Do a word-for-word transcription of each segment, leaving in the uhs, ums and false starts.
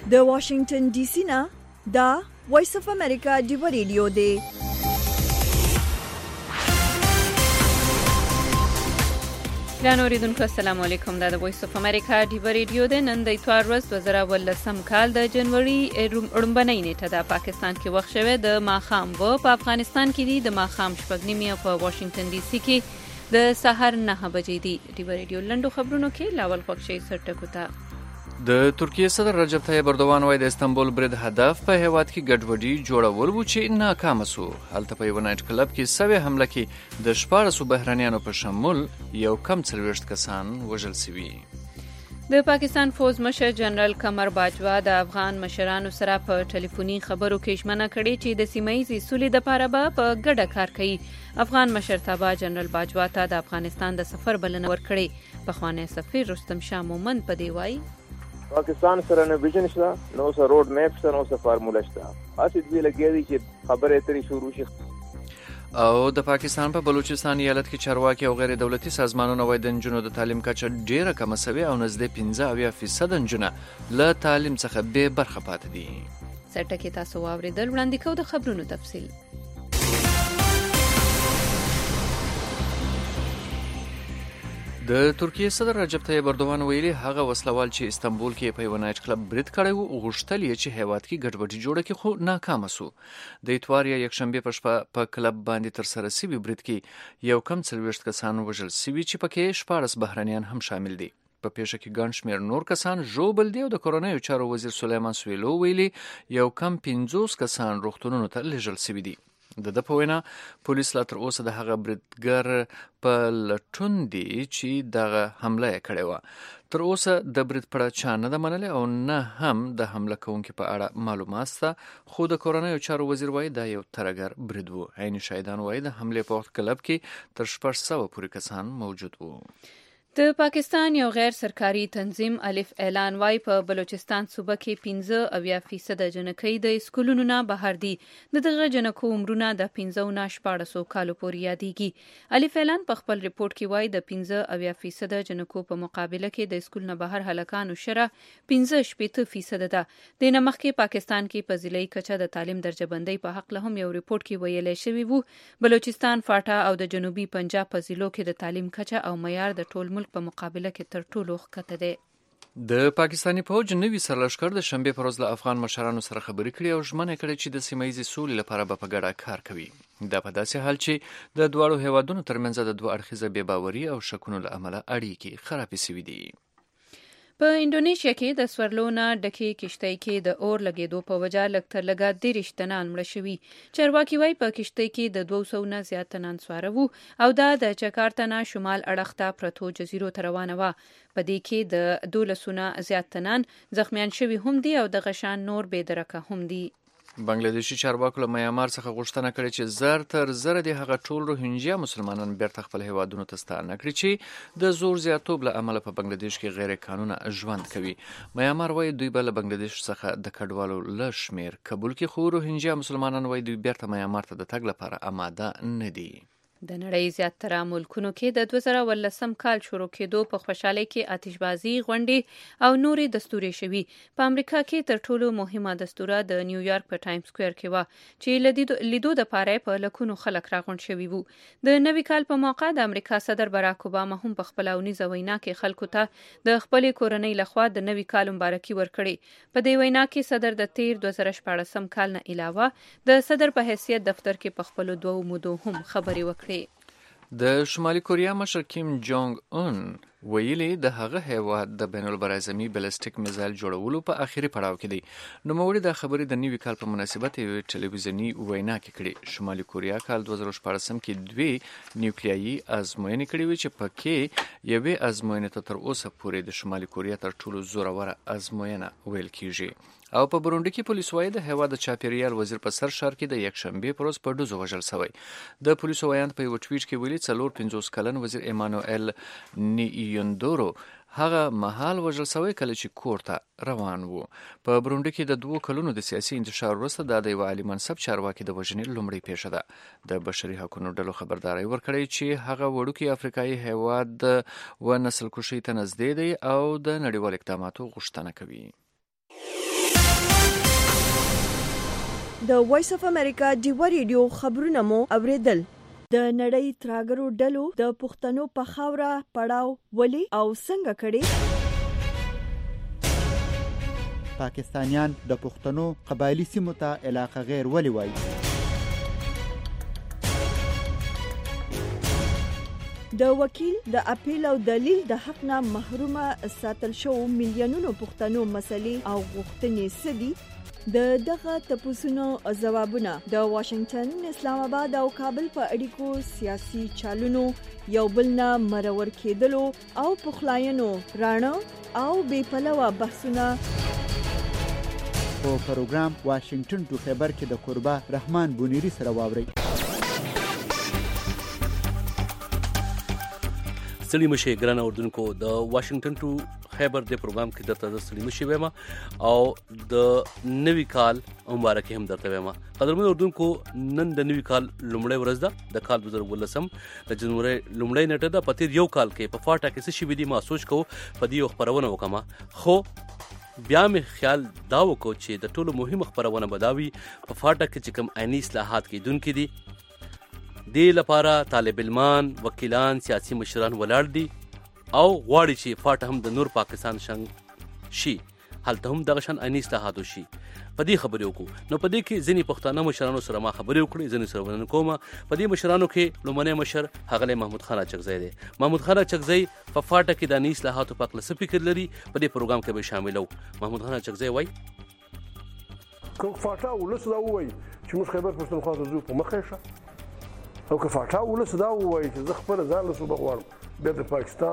د واشنگټن ډي سي نه دا وایس اف امریکا ډیو ریډیو دی. ګرانو اوریدونکو السلام علیکم. دا د وایس اف امریکا ډیو ریډیو دی. نن د اتوار ورځ دوه زره ولسم کال د جنوري لومړنۍ نیټه د پاکستان کې وخت شوی د ماښام و په افغانستان کې دی د ماښام شپږ نیمې او په واشنگټن ډي سي کې د سحر نه بجې دي. ډیو ریډیو لنډو خبرونو کې لاول خوښ شي سرټکو ته. د ترکیه صدر رجب طیب اردوان وایي د استنبول برید هدف په هیواد کې ګډوډي جوړول و چې ناکام شو. هلته په یو نایټ کلب کې سوي حمله کې د شپاړسو بهرنیانو په شمول یو کم څلوېښت کسان وژل شوي. د پاکستان فوز مشر جنرال قمر باجوا د افغان مشرانو سره په ټلیفوني خبرو کې ژمنه کړې چې د سیمه ییزې سولې لپاره به په ګډه کار کوي. افغان مشرتابه جنرال باجوا ته د افغانستان د سفر بلنه ورکړې. پخوانی سفیر رستم شاه مومند په دی وایي پاکستان سره نه ویژن شته، نو سره روډ میپ شته، نو سره فارموله شته. اسی دوی لګیا دي چې خبره اترې شروع شي. او د پاکستان په بلوچستان ایالت کې چارواکي او غیر دولتي سازمانونه وایي د نجونو د تعلیم کچه ډیره کمه شوې او نږدې پنځه اویا فیصد نجونه له تعلیم څخه بې برخه پاتې دي. سرټکي تاسو واوریدل. وړاندې کوو د خبرونو تفصیل. د ترکیه صدر رجب طیب اردوان ویلي هغه وسلوال چې استنبول کې په یو نایټ کلب برید کړی و غوښتل یې چې هیواد کې ګډوډي جوړه کړي خو ناکامه شو. د اتوار یا یکشنبې په شپه په کلب باندې ترسره شوي برید کې یو کم څلوېښت کسان وژل شوي چې پکې شپاړس بهرنیان هم شامل دي. په پیښه کې ګڼ شمېر نور کسان ژوبل دي او د کورنیو چارو وزیر سلیمان سویلو ویلي یو کم پنځوس کسان روغتونونو ته لیږل شوي دي. د ده په وینا پولیس لا تر اوسه د هغه بریدګر په لټون دي چې دغه حمله یې کړې وه. تر اوسه د برید پړه چا نه ده منلې او نه هم د حمله کوونکي په اړه معلومات شته، خو د کورنیو چارو وزیر وایي دا یو ترهګر برید و. عین شاهدان وایي د حملې په وخت کلب کې تر شپږ سوه پورې کسان موجود وو. د پاکستان یو غیر سرکاري تنظیم الف اعلان وای په بلوچستان صوبه کې پنځه اویا فیصد جنکۍ د اسکولونو نه بهر دي. د دغه جنکو عمرونه د پنځه نه شپاړسو کالو پورې یادېږي. الف اعلان په خپل ریپورت کې وای د پنځه اویا فیصد جنکو په مقابله کې د اسکول نه بهر هلکانو شره پنځه شپېته فیصد ده. د نه مخکې پاکستان کې په ضلعي کچه د تعلیم درجه بندۍ په حق له هم یو ریپورت کې ویلی شوی وو بلوچستان، فاټا او د جنوبي پنجاب په ضلعو کې د تعلیم کچه او معیار د ټول ملک په مقابله کې تر ټولو ښکته دی. د پاکستاني فوج نوي سرلښکر د شنبې په ورځ له افغان مشرانو سره خبرې کړې او ژمنه کړې چې د سیمه ییزې سولې لپاره به په ګډه کار کوي. دا په داسې حال چې د دواړو هیوادونو ترمنځ د دوه اړخیزه بې باوري او شکونو له امله اړیکې خرابې شوي دي. په انډونیشیا کې د سورلو نه ډکې کشتۍ کې د اور لګېدو په وجه لږ تر لږه دېرش تنان مړه شوي. چارواکي وایي په کشتۍ کې د دوه سوو نه زیات تنان سواره وو او دا د جکارتا نه شمال اړخ ته پرتو جزیرو ته روانه وه. په دې کې د دولسو نه زیات تنان زخمیان شوي هم دي او دغه شان نور بې درکه هم دي. بنگلادیشي چارواکو له میانمار څخه غوښتنه کړې چې زر تر زره د هغه ټول روهینجیا مسلمانان بیرته خپل هیوادونو ته ستانه کړي چې د زور زیاتوب له امله په بنگلادیش کې غیر قانونه ژوند کوي. میانمار وایي دوی به له بنگلادیش څخه د کډوالو له شمېر قبول کړي، خو روهینجیا مسلمانان وایي دوی بیرته میانمار ته د تګ لپاره آماده نه دي. د نړۍ زیاتره ملکونو کې د دوه زره ولسم کال شروع کېدو په خوشحالۍ کې آتشبازي، غونډې او نورې دستورې شوي. په امریکا کې تر ټولو مهمه دستوره د نیویارک په ټایم سکویر کې وه چې لیدو دپاره په لکونو خلک راغونډ شوي وو. د نوي کال په موقع د امریکا صدر باراک اوباما هم په خپله اونیزه وینا کې خلکو ته د خپلې کورنۍ لخوا د نوي کال مبارکي ورکړې. په دې وینا کې صدر د تیر دوه زره شپاړسم کال نه علاوه د صدر په حیثیت دفتر کې په خپلو دوو مودو هم خبرې وکړې. د شمالي کوریا مشر کیم جونګ اون ویلي د هغه هیواد د بین البراعظمي بلستیک میزایل جوړولو په آخري پړاو کې دی. نوموړي دا خبرې د نوي کال په مناسبت یوې ټلویزیوني وینا کې کړې. شمالي کوریا کال دوه زره شپاړسم کې دوې نیوکلیایي ازموینې کړې وې چې پکې یوې ازموینې ته تر اوسه پورې د شمالي کوریا تر ټولو زوروره ازموینه ویل کیږي. او په برونډي کې پولیس وایي د هیواد د چاپیریال وزیر په سر ښار کې د یکشنبې په ورځ په ډزو وژل شوی. د پولیسو ویاند په یو ټویټ کې ویلي څلور پنځوس کلن وزیر ایمانوئل نیویندورو هغه مهال وژل شوی کله چې کور ته روان وو. په برونډي کې د دوه کلونو د سیاسي انتشار وروسته دا د یو عالي منصب چارواکي د وژنې لومړۍ پیښه ده. د بشري حقوقو ډلو خبرداری ورکړی چې هغه وړوکی افریقایي هیواد و نسل کشي ته نږدې دی او د نړیوال اقداماتو غوښتنه کوي. د وایس اف امریکا ډیوا ریډیو خبرونه مو اوریدل. د نړۍ تراګرو ډلو د پښتنو په خاوره پړاو ولي او څنګه کړي. پاکستانیان د پښتنو قبایلی سیمو ته علاقه غیر ولي وایي. د وکیل د اپیل او دلیل د حق نه محرومه ساتل شو میلیونونو پښتنو مسلې او غوښتنې سدي. د دغه تپوسونو ځوابونه د واشنگټن، اسلام آباد او کابل په اړیکو سیاسي چالونو یو بل نه مرور کېدلو او پخلاینو راڼه او بې پلوه بحثونه په پروګرام واشنگټن ټو خیبر کې د قربا رحمان بونیری سره واورئ. ستړي مشه ګرانه اردوونکو، د واشنگټن ټو خیبر د پروګرام کې درته د ستړي مشه وایم او د نوي کال مبارکي هم درته وایم. قدرمن اردوونکو، نن د نوي کال لومړی ورځ ده د کال دوه زره ولسم د جنوري لومړی نیټه ده. په تیر یو کال کې په فاټا کې څه شوي دي ما سوچ کوو په دې یو خپرونه وکړم، خو بیا مې خیال دا وکړو چې د ټولو مهمه خپرونه به دا وي په فاټا کې چې کوم عیني اصلاحات کېدونکي دي دې لپاره طالب علمان، وکیلان، سیاسي مشران ولاړ دي او غواړي چې فاټا هم د نور پاکستان شنګ شي، هلته هم دغه شان عیني اصلاحات وشي. په دې خبرې وکړو. نو په دې کې ځینې پښتانه مشرانو سره ما خبرې وکړې، ځینې سره ونه کوم. په دې مشرانو کې لومړنی مشر ښاغلی محمود خان اچکزی دی. محمود خان اچکزی په فاټا کې د عیني اصلاحاتو په اړه څه فکر لري، په دې پروګرام کې به شاملو. محمود خان اچکزی وایي که فاټا ولس دا ووایي چې موږ خیبر پښتونخوا ته ځو په مخه شه، او که فاټا ولس دا ووایي چې زه خپله ځان له صوبه غواړم، بیا د پاکستان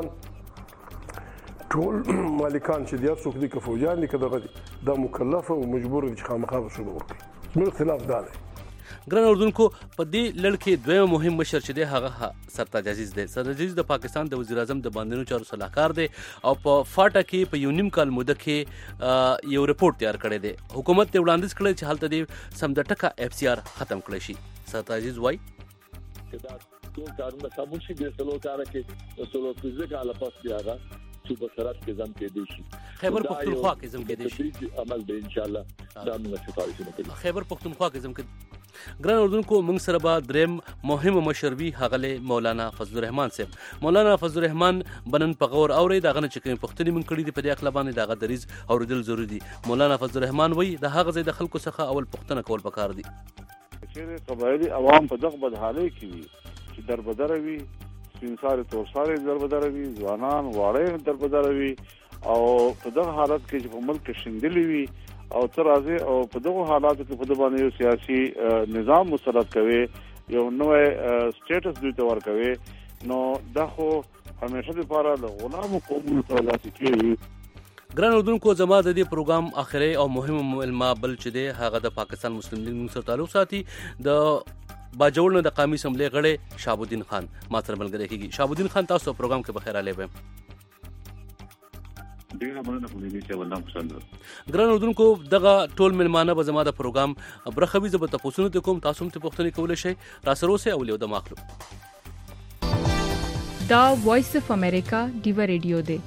ټول مالکان چې دي هر څوک دي که فوجیان دي که دغه دي دا مکلف او مجبور دي چې خامخا به صوبه ورکړي. زموږ اختلاف دا دی. ګران اردوونکو، په دې لړ کې دویم مهم مشر چې دی هغه سرتاج عزیز دی. سرتاج عزیز د پاکستان د وزیر اعظم د باندنیو چارو صلاحکار دی او په فاټا کې په یو نیم کال موده کې یو رپورټ تیار کړی دی. حکومت ته وړاندیز کړی چې هلته د سمدټکه اف سی آر ختم کړی شي. سرتاج عزیز وایي چې دا ټول کارونه سمون شي، د څلور کاره کې د څلور پنځه کاله پس بیا هغه صوبه سرحد کې ځم کېدی شي، خیبر پښتونخوا کې ځم کېدی شي، عمل به ان شاء الله دا موږ شفاعتونه کوي خیبر پښتونخوا کې ځم کې. ګران اردوونکو، موږ سره به دریم مهم مشر وي ښاغلی مولانا فضل الرحمن صاحب. مولانا فضل الرحمن بنن په غور اوري دغه نه چې کومې پوښتنې موږ کړي دي په دې اړه باندې دغه دریځ اورېدل ضروري دي. مولانا فضل الرحمن وایي د هغه ځای د خلکو څخه اول پوښتنه کول پکار دي چې قبایلي عوام په دغه بدحالۍ کې وي چې دربدره وي، سپین ساري تور ساري دربدره وي، ځوانان واړه دربدره وي او په دغه حالت کې چې په ملک کې شندلې وي او تر راځي او په دغه حالاتو کې په دغه باندې یو سیاسي نظام مسلط کوي، یو نوې سټیټس دوی ته ورکوي، نو دا خو همیشه لپاره د غلامو قومونو ته لاسي کېږي. ګران اردوونکو، زما د دې پروګرام آخري او مهم ملما بل چې دی هغه د پاکستان مسلم لیگ سره تعلق ساتي. د باجوړ نه د قومي اسمبلی غړی شهاب الدین خان ما سره ملګری کېږي. شهاب الدین خان، تاسو پروګرام کې بخیر راغلی وایم. ګران اردوونکو، دغه ټول ملمانه به زما د پروګرام برخه وي. زه به تپوسونه ته کوم، تاسو هم ته پوښتنې کولی شئ. راسره اوسئ او یو دم اخلو. دا وایس اف امریکا ډیوا ریډیو دی.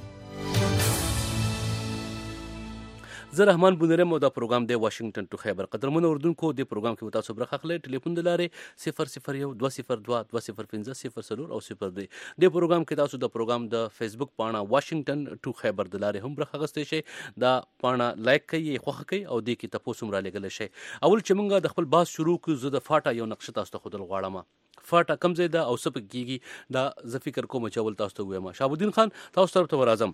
زه رحمان بونرم او دا پروګرام دی واشنگټن ټو خیبر. قدرمن اردوونکو، د پروګرام کې تاسو برخه اخلئ. ټلیفون د لارې صفر صفر یو دوه صفر دوه دوه صفر پنځه صفر څلور او صفر دوه. د پروګرام کې تاسو د پروګرام د فیسبوک پاڼه واشنگټن ټو خیبر د لارې هم برخه اخیستی شئ. دا پاڼه لایک کړئ، یې خوښه کړئ او دې کې تپوس هم رالیږلی شئ. اول چې موږ د خپل بحث شروع کړو، زه د فاټا یو نقشه تاسو ته ښودل غواړم. فاټا کوم ځای ده او څه پکې کېږي، دا زه فکر کوم چې اول تاسو ته ووایم. شهاب الدین خان، تاسو طرف ته ورځم.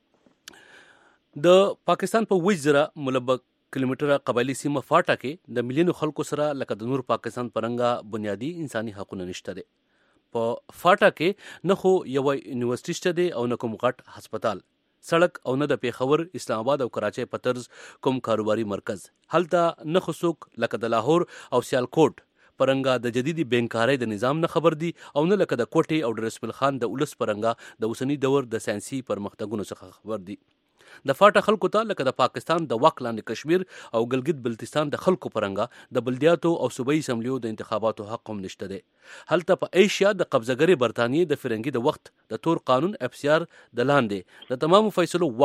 د پاکستان په اووه زره ملبک کیلومتره قبایلي سیمه فاټا کې د ملیونو خلکو سره لکه د نور پاکستان پرنګه بنیادی انساني حقونه نشته دي. په فاټا کې نه خو یوه یونیورسټي شته دی او نه کوم غټ هسپتال، سړک او نه د پیښور، اسلام آباد او کراچۍ په طرز کوم کاروباري مرکز. هلته نه خو څوک لکه د لاهور او سیالکوټ پرنګه د جديدي بینکارۍ د نظام نه خبر دي او نه لکه د کوټې او ډرسپل خان د ولس پرنګه د اوسني دور د ساينسي پرمختګونو څخه خبر دي. د فاټا خلکو ته لکه د پاکستان د واک لاندې کشمیر او ګلګت بلتستان د خلکو پرنګه د بلدیاتو او صوبایي اسمبلیو د انتخاباتو حق هم نشته دی. هلته په ایشیا د قبضهګرې برطانیې د فرنګي د وخت د تور قانون اف سی آر د لاندې د تمامو فیصلو واک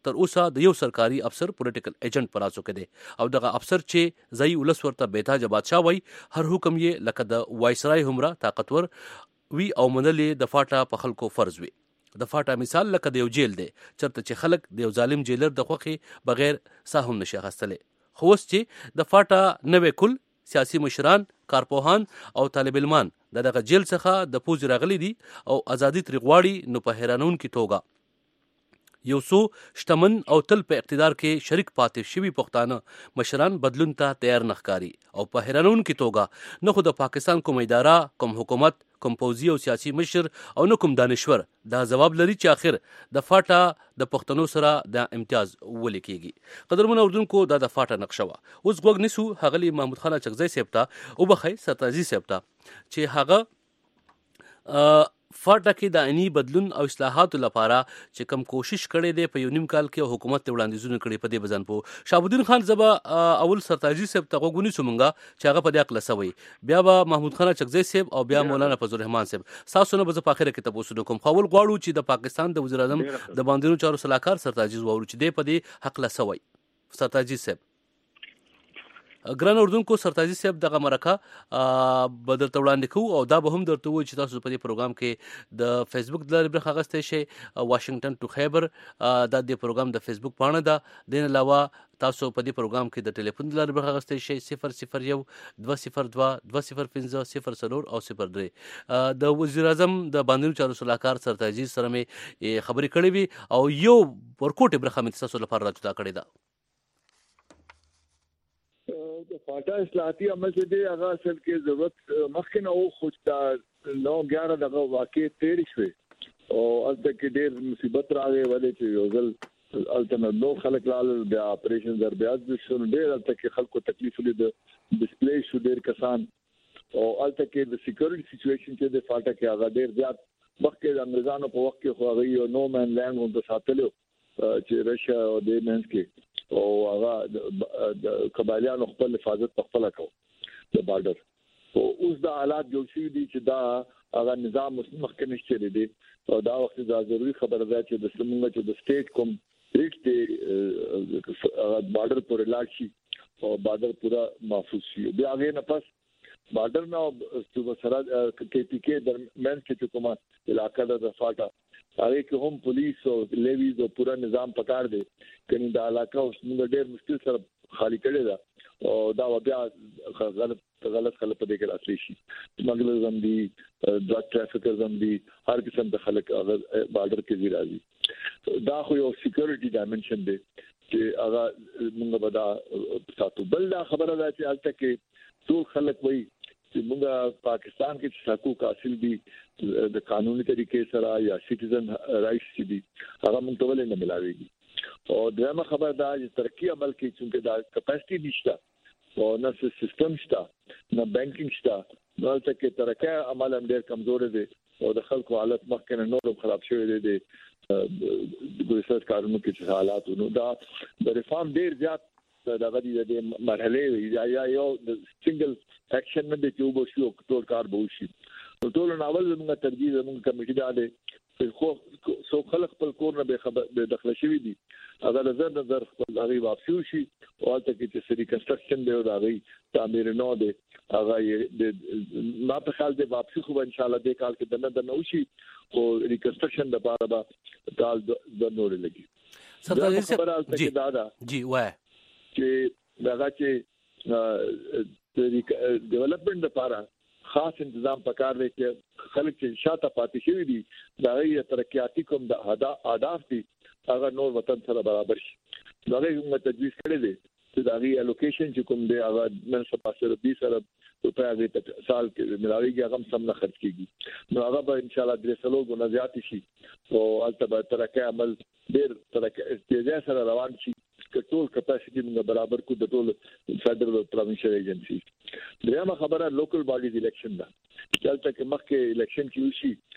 تر اوسه د یو سرکاري افسر پولیټیکل ایجنټ په لاسو کې دی او دغه افسر چې ځای ولس ورته بیتاجه بادشاه وای هر حکم یې لکه د وایسرای همره طاقتور وی او منلې د فاټا په خلکو فرض وي. د فاټا مثال لکه د یو جیل دی چرته چې خلک د یو ظالم جیلر د خوښې بغیر ساه هم نشي اخیستلی. خو اوس چې د فاټا نوې کل سیاسي مشران، کارپوهان او طالب علمان د دغه جیل څخه د پوز راغلي دي او ازادي ترې غواړي، نو په حیرانونکې توګه یو څو شتمن او تل په اقتدار کې شریک پاتې شوي پښتانه مشران بدلون ته تیار نه ښکاري او په حیرانونکې توګه نه خو د پاکستان کوم اداره، کوم حکومت، کوم پوځي او سیاسي مشر او نه کوم دانشور دا ځواب لري چې آخر د فاټا د پښتنو سره د امتیاز ولې کیږي. قدرمن اردوونکو دا د فاټا نقشه وه. اوس غوږ نیسو ښاغلي محمود خان اچکزی صاحب ته وبخئ سرتاجي صاحب ته چې هغه فاټا کې د عیني بدلون او اصلاحاتو لپاره چې کوم کوشش کړی دی په یو نیم کال کې حکومت ته وړاندیزونه کړي په دې بزن په شهابالدین خان زبا اول سرتاجي صاحب ته غوږ ونیسو مونږه چې هغه په دې اقله سوی، بیا به محمود خان اچکزی صاحب او بیا مولانا فضل الرحمن صاحب تاسو نه به زه په اخره کې تاسو کوم خول غواړو چې د پاکستان د وزیر اعظم د باندینو چارو صلاحکار سرتاجي وورو چې دی په دې حق لسوي. سرتاجي صاحب ګران اردوونکو، سرتاجي صاحب دغه مرکه به درته وړاندې کوو او دا به هم درته ووایو چې تاسو په دې پروګرام کې د فیسبوک د لارې برخه اخیستی شئ. واشنګټن ټو خیبر دا د پروګرام د فیسبوک پاڼه ده. دې علاوه تاسو په دې پروګرام کې د ټلیفون د لارې برخه اخیستی شئ صفر صفر یو دوه صفر دوه دوه صفر پنځه صفر څلور او صفر درې. د وزیر اعظم د باندینو چارو صلاحکار سرتاجي سره مې خبرې کړې وي او یو ورکوټې برخه مې تاسو لپاره راجوتا کړې ده. د فاټا اصلاحاتي عمل چې دی هغه اصل کې ضرورت مخکې نه و، خو دا نو ګیاره دغه واقع تیر شوې او هلته کې ډېر مصیبت راغی ولې چې یو ځل هلته نه نو خلک راغلل، بیا اپریشن در بیا شو، ډېر هلته کې خلکو تکلیف ولید، ډسپلی شو ډېر کسان او هلته کې د سیکورټي سچویشن چې د فاټا کې هغه ډېر زیات مخکې د انګریزانو په وخت کې خو هغه یو نو مین لینډ ورته ساتلو چې رشیا او د منځ کې او هغه د قبایلیانو خپل حفاظت په خپل کو د بارډر. او اوس دا حالات جوړ شوي دي چې دا هغه نظام مخکې نشته دی او دا وخت دا ضروري خبره ده چې د سمونګه چې د سټیټ کوم ریټ دی هغه بارډر پورې لاړ شي او بارډر پورا محفوظ شي. بیا هغه نه پس بارډر نه صوبه سره کې پی کې درمن کې کومه علاقہ د فاټا هغه کې هم پولیس او لیویز او پورا نظام پکار دی کني دا علاقہ اوس موږ ډېر مشکل سره خالی کړی دا او دا بیا غلط غلط خلک په دې کې راتلی شي. سمګلرز هم دي، ډرګ ټرافیکرز هم دي، هر قسم د خلک هغه بارډر کې دي راځي. دا خو یو سکیورټي ډایمنشن دی چې هغه موږ به دا ساتو. بل دا خبره ده چې هلته کې ټول خلک وایي چې موږ پاکستان کې چې حقوق حاصل دي د قانوني طریقې سره یا سټیزن رائټس چې دي هغه موږ ته ولې نه ملاويږي. او دغه خبر دا چې ترقی عمل کې چې دا کپاسټي نشته او نه سیستم شته نه بانکینګ شته، نو ته کې ترقی عمل هم ډېر کمزور دی او د خلکو حالت مخکې نه نور خراب شوی دی. د ریسرچ کارونو کې چې حالات نو دا د ریفارم ډېر زیات دغه د مرحله یا یا یو د سنگل اکشن نه دی چې وبو شو ټول کار به وشي. ټول ناول زموږ ترجیح زموږ کمیټه ده دی خو سو خلک خپل کور نه به خبر به داخله شوی دي هغه نظر نظر خپل هغه واپسی شي او هلته کې چې سری کنسټرکشن دی او هغه تعمیر نو دی هغه ما په خیال دی واپسی خو ان شاء الله د کال کې دنه دنه وشي او ریکنسټرکشن د لپاره به کال د نور لګي. سرتاجي صاحب جی دادا جی وای چې دغه چې د ډیولپمنٹ لپاره خاص تنظیم پکار دی چې خلک چې شاته پاتې شوی دي دا یې ترقیاتی کوم د اهداف دي هغه نور وطن سره برابر شي. دا یو تجویز کړی دی چې دا غي الوکیشن چې کوم دی هغه نن سبا سره بیس ارب روپیا غي سال کې ملاويږي هغه سم نه خرج کیږي. نو هغه به ان شاء الله درې سلو غو زیات شي او البته ترقی عمل ډیر ترقی تیزه سره روان شي ټول کپاسټي موږ برابر کو د ټول فدرال او پروینشل ایجنسی. دغه خبره لوکل باډیز الیکشن ده چې تل مخکې الیکشن کې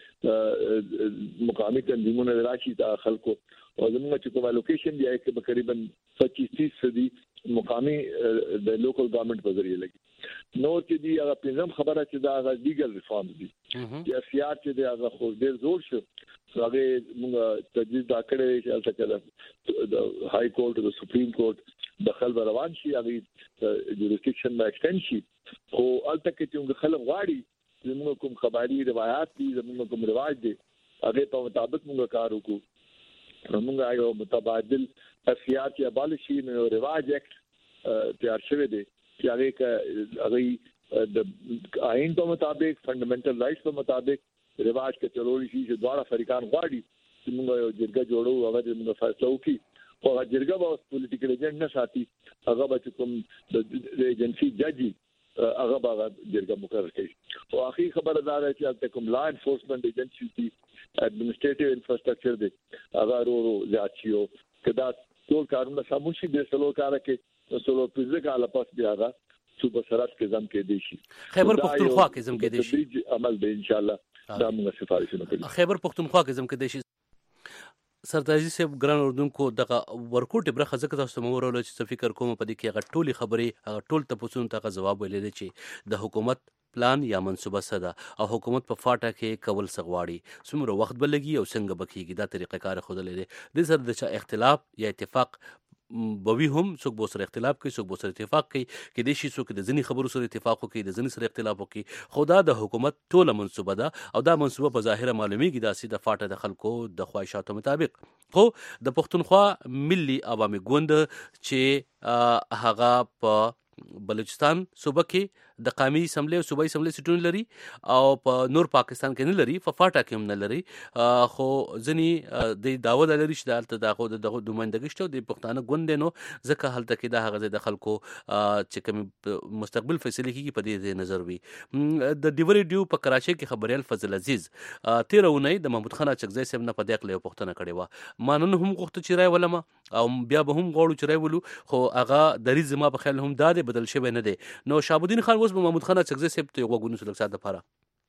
وشي مقامي تنظیمونه راشي د خلکو او زموږ چې کوم الوکیشن دی چې تقریبا پچیس تیس فیصد مقامي د لوکل ګورنمنت په ذریعہ لګي. نو چې دی هغه پنځم خبره چې دا هغه لیګل ریفارم دي چې سیاست چې دی هغه خو ډیر زور شو هغه موږ تجویز دا کړی چې البته د های کورټ او د سپریم کورټ دخل به روان شي هغه جوریسډکشن ما ایکسټند شي خو البته کې چې خلک غواړي زموږ کوم قبایلی روایت دي زموږ کوم رواج دي هغه په مطابق موږ کار وکړو موږ یو متبادل سیاست یا بالشي نو رواج اکټ تیار شوی دی چې هغه ک هغه د آئین په مطابق فندامنټل رائټس په مطابق رواج کې چلول شي چې دواړه فریقان غواړي چې موږ یو جرګه جوړو هغه موږ فیصله وکړي خو هغه جرګه به پولیټیکل ایجنټ نه ساتي هغه به کوم د ایجنسی ججي هغه به جرګه مقرر کړي او اخی خبره دا ده چې کوم لا انفورسمنت ایجنسی دي ایڈمنسټریټیو انفراستراکچر دی هغه ورو زیات شي او کدا ټول کارونه سمون شي د سلو کار کې سلو پنځه کاله پس بیا هغه صوبه سرحد کې ځم کې دي شي خیبر پختونخوا کې ځم کې دي شي عمل به ان شاء الله دا موږ سفارښونه کوي خیبر پختونخوا کې ځم کې دي شي سرتاجي صاحب ګران اردوونکو دغه ورکوټ برخه ځکه تاسو مورول چې فکر کوم په دې کې هغه ټولي خبرې هغه ټول تاسو ته جواب ویلې چې د حکومت پلان یا منصوبه سده او حکومت په فاټا کې کول سغواړي څومره وخت بلګي او څنګه بکیږي دا طریقه کار خود لري د سر د اختلاف یا اتفاق بوي هم څوک به سره اختلاف کوي څوک به سره اتفاق کوي کې د شي څوک د ځنی خبرو سره اتفاق کوي د ځنی سره اختلاف کوي خدا د حکومت ټوله منصوبه ده او دا منصوبه په ظاهره معلومیږي د سیده فاټه د خلکو د خواهشاتو مطابق خو د پښتونخوا ملي عوامي ګوند چې هغه په بلوچستان صوبه کې د قومي اسمبلی او صوبایي اسمبلی سیټونه لري او په نور پاکستان کې نه لري په فاټا کې هم نه لري خو ځنی د داوا د لري چې دلته دغه د دومندګي شته د پښتانه ګوند نو ځکه هلته کې د هغه د خلکو چې کوم مستقبل فیصله کیږي په دې نظر وي د ډیوري ډیو په کراچۍ کې خبريال فضل عزیز تیرونه د محمود خان چکزی صاحب نه په دقل یو پښتنه کړي و مانن هم غوښته چې راي ولما او بیا به هم غوړو چې راي ولو خو هغه د ریز ما په خیال هم دا بدل شوی نه دی نو شابودین خان اوس محمود خان چکزی صاحب ته وګونو سره ساده لپاره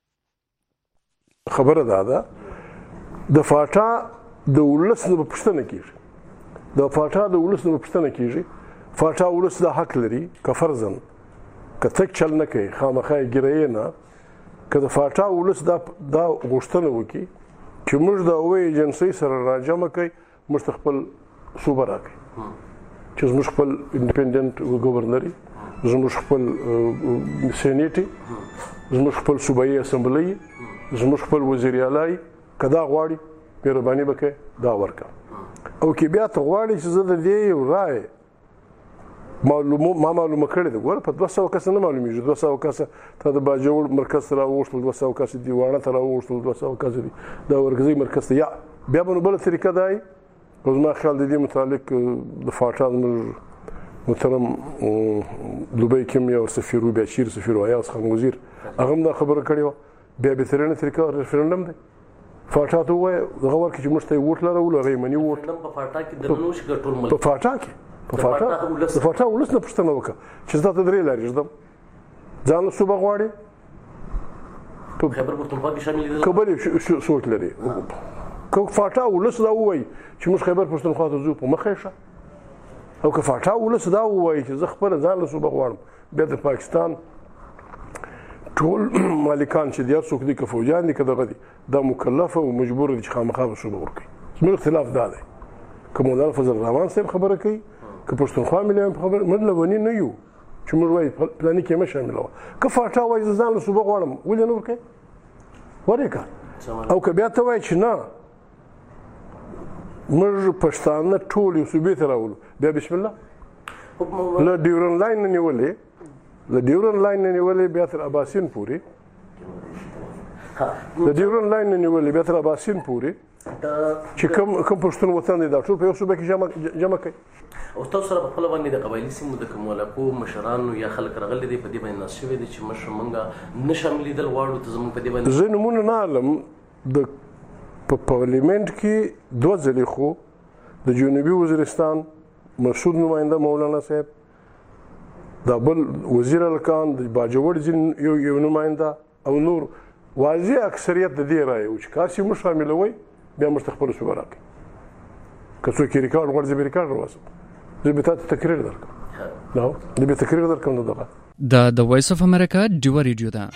خبره ده ده د فاټا د ولس نه پښتنه کیږي د فاټا د ولس نه پښتنه کیږي فاټا ولس د حق لري که فرضاً که تک چل نه کوي خامخا ګرایې نه که د فاټا ولس دا دا غوښتنه وکړي چې موږ د اوې ایجنسی سره راجمع کوي موږ خپل صوبه راکړي چې موږ خپل انډیپندنت ګورنري زموږ خپل سینیټي زموږ خپل صوبایي اسمبلی زموږ خپل وزیر اعلی کدا غواړي مهرباني وکړه دا ورکا او کې بیا ته غواړي چې زه د دې یو رائے معلومه ما معلومه کړې ده ګور په دوه سوه کس نه معلومیږي دوه سوه کس ته د باجوړ مرکز سره وښتل دوه سوه کس دیوانه ته راوښتل دوه سوه کس دي دا ورګزي مرکز ته یا بیا په بل طریقه دی او زما خیال د دې متعلق د فاټا د محترم دوبۍ کې یو سفیر بیا چیر سفیر ایاز خان وزیر هغه دا خبره کړې و بیا به ترنه طریقه ریفرندم دی فاټا ته وای دغه ورکه چې مشته ووټ لرو هغه منی ووټ په فاټا کې د نوش ګټول مل په فاټا کې په فاټا د فاټا ولس نه پښتنه وکړه چې زه ته درې لارې ځم ځان صوبه غواړي په خبر پښتونخوا کې شامل دي خبرې سوچ لري که فاټا ولس دا وای چې موږ خبر پښتونخوا ته ځو په مخه شه او که فاټا ولس دا وایي چې زه خپل ځان له صوبه غواړم بیا د پاکستان ټول مالکان چې دي څوک دي که فوجان دي که دغه دي دا مکلف او مجبور دي چې خامخا به صوبه ورکړي زموږ اختلاف دا دی که مولانا فضل الرحمن صاحب خبره کوي که پښتونخوا ملي خبره موږ لونی نه یو چې موږ وایي پلاني کې مه شاملوه که فاټا وایي زه ځان له صوبه غواړم ولې نه ورکوي ورکړه او که بیا ته وایي چې نه موږ پښتانه ټول یو صوبې ته راولو بیا بسم الله له ډیورن لاین نه نیولې له ډیورن لاین نه نیولې بیا تر اباسین پورې د ډیورن لاین نه نیولې بیا تر اباسین پورې چې کوم کوم پښتون وطن دی دا ټول په یو صوبه کې جمع جمع کوي او تاسو سره په خپل باندې د قبایلی سیمو د کوم ولکو مشرانو یا خلک راغلي دي په دې باندې نشوي دي چې مشر مونږه نه شاملېدل غواړو ته زموږ په دې باندې زه نمونه نه علم د په پارلیمنت کې دوه ځلې خو د جنوبي وزیرستان مسعود نماینده مولانا صاحب دا بل وزیر الکان د باجوړ ځین یو یو نماینده او نور واضح اکثریت د دې رایې و چې کاسي مو شاملوي بیا مستقبل صوبه راکړي که څوک یې ریکارډ غواړي زه به ریکارډ راوسم زه به تاسو تقریر درکړم نو زه به تقریر درکړم دغه دا د وایس اف امریکا ډیو ریډیو ده.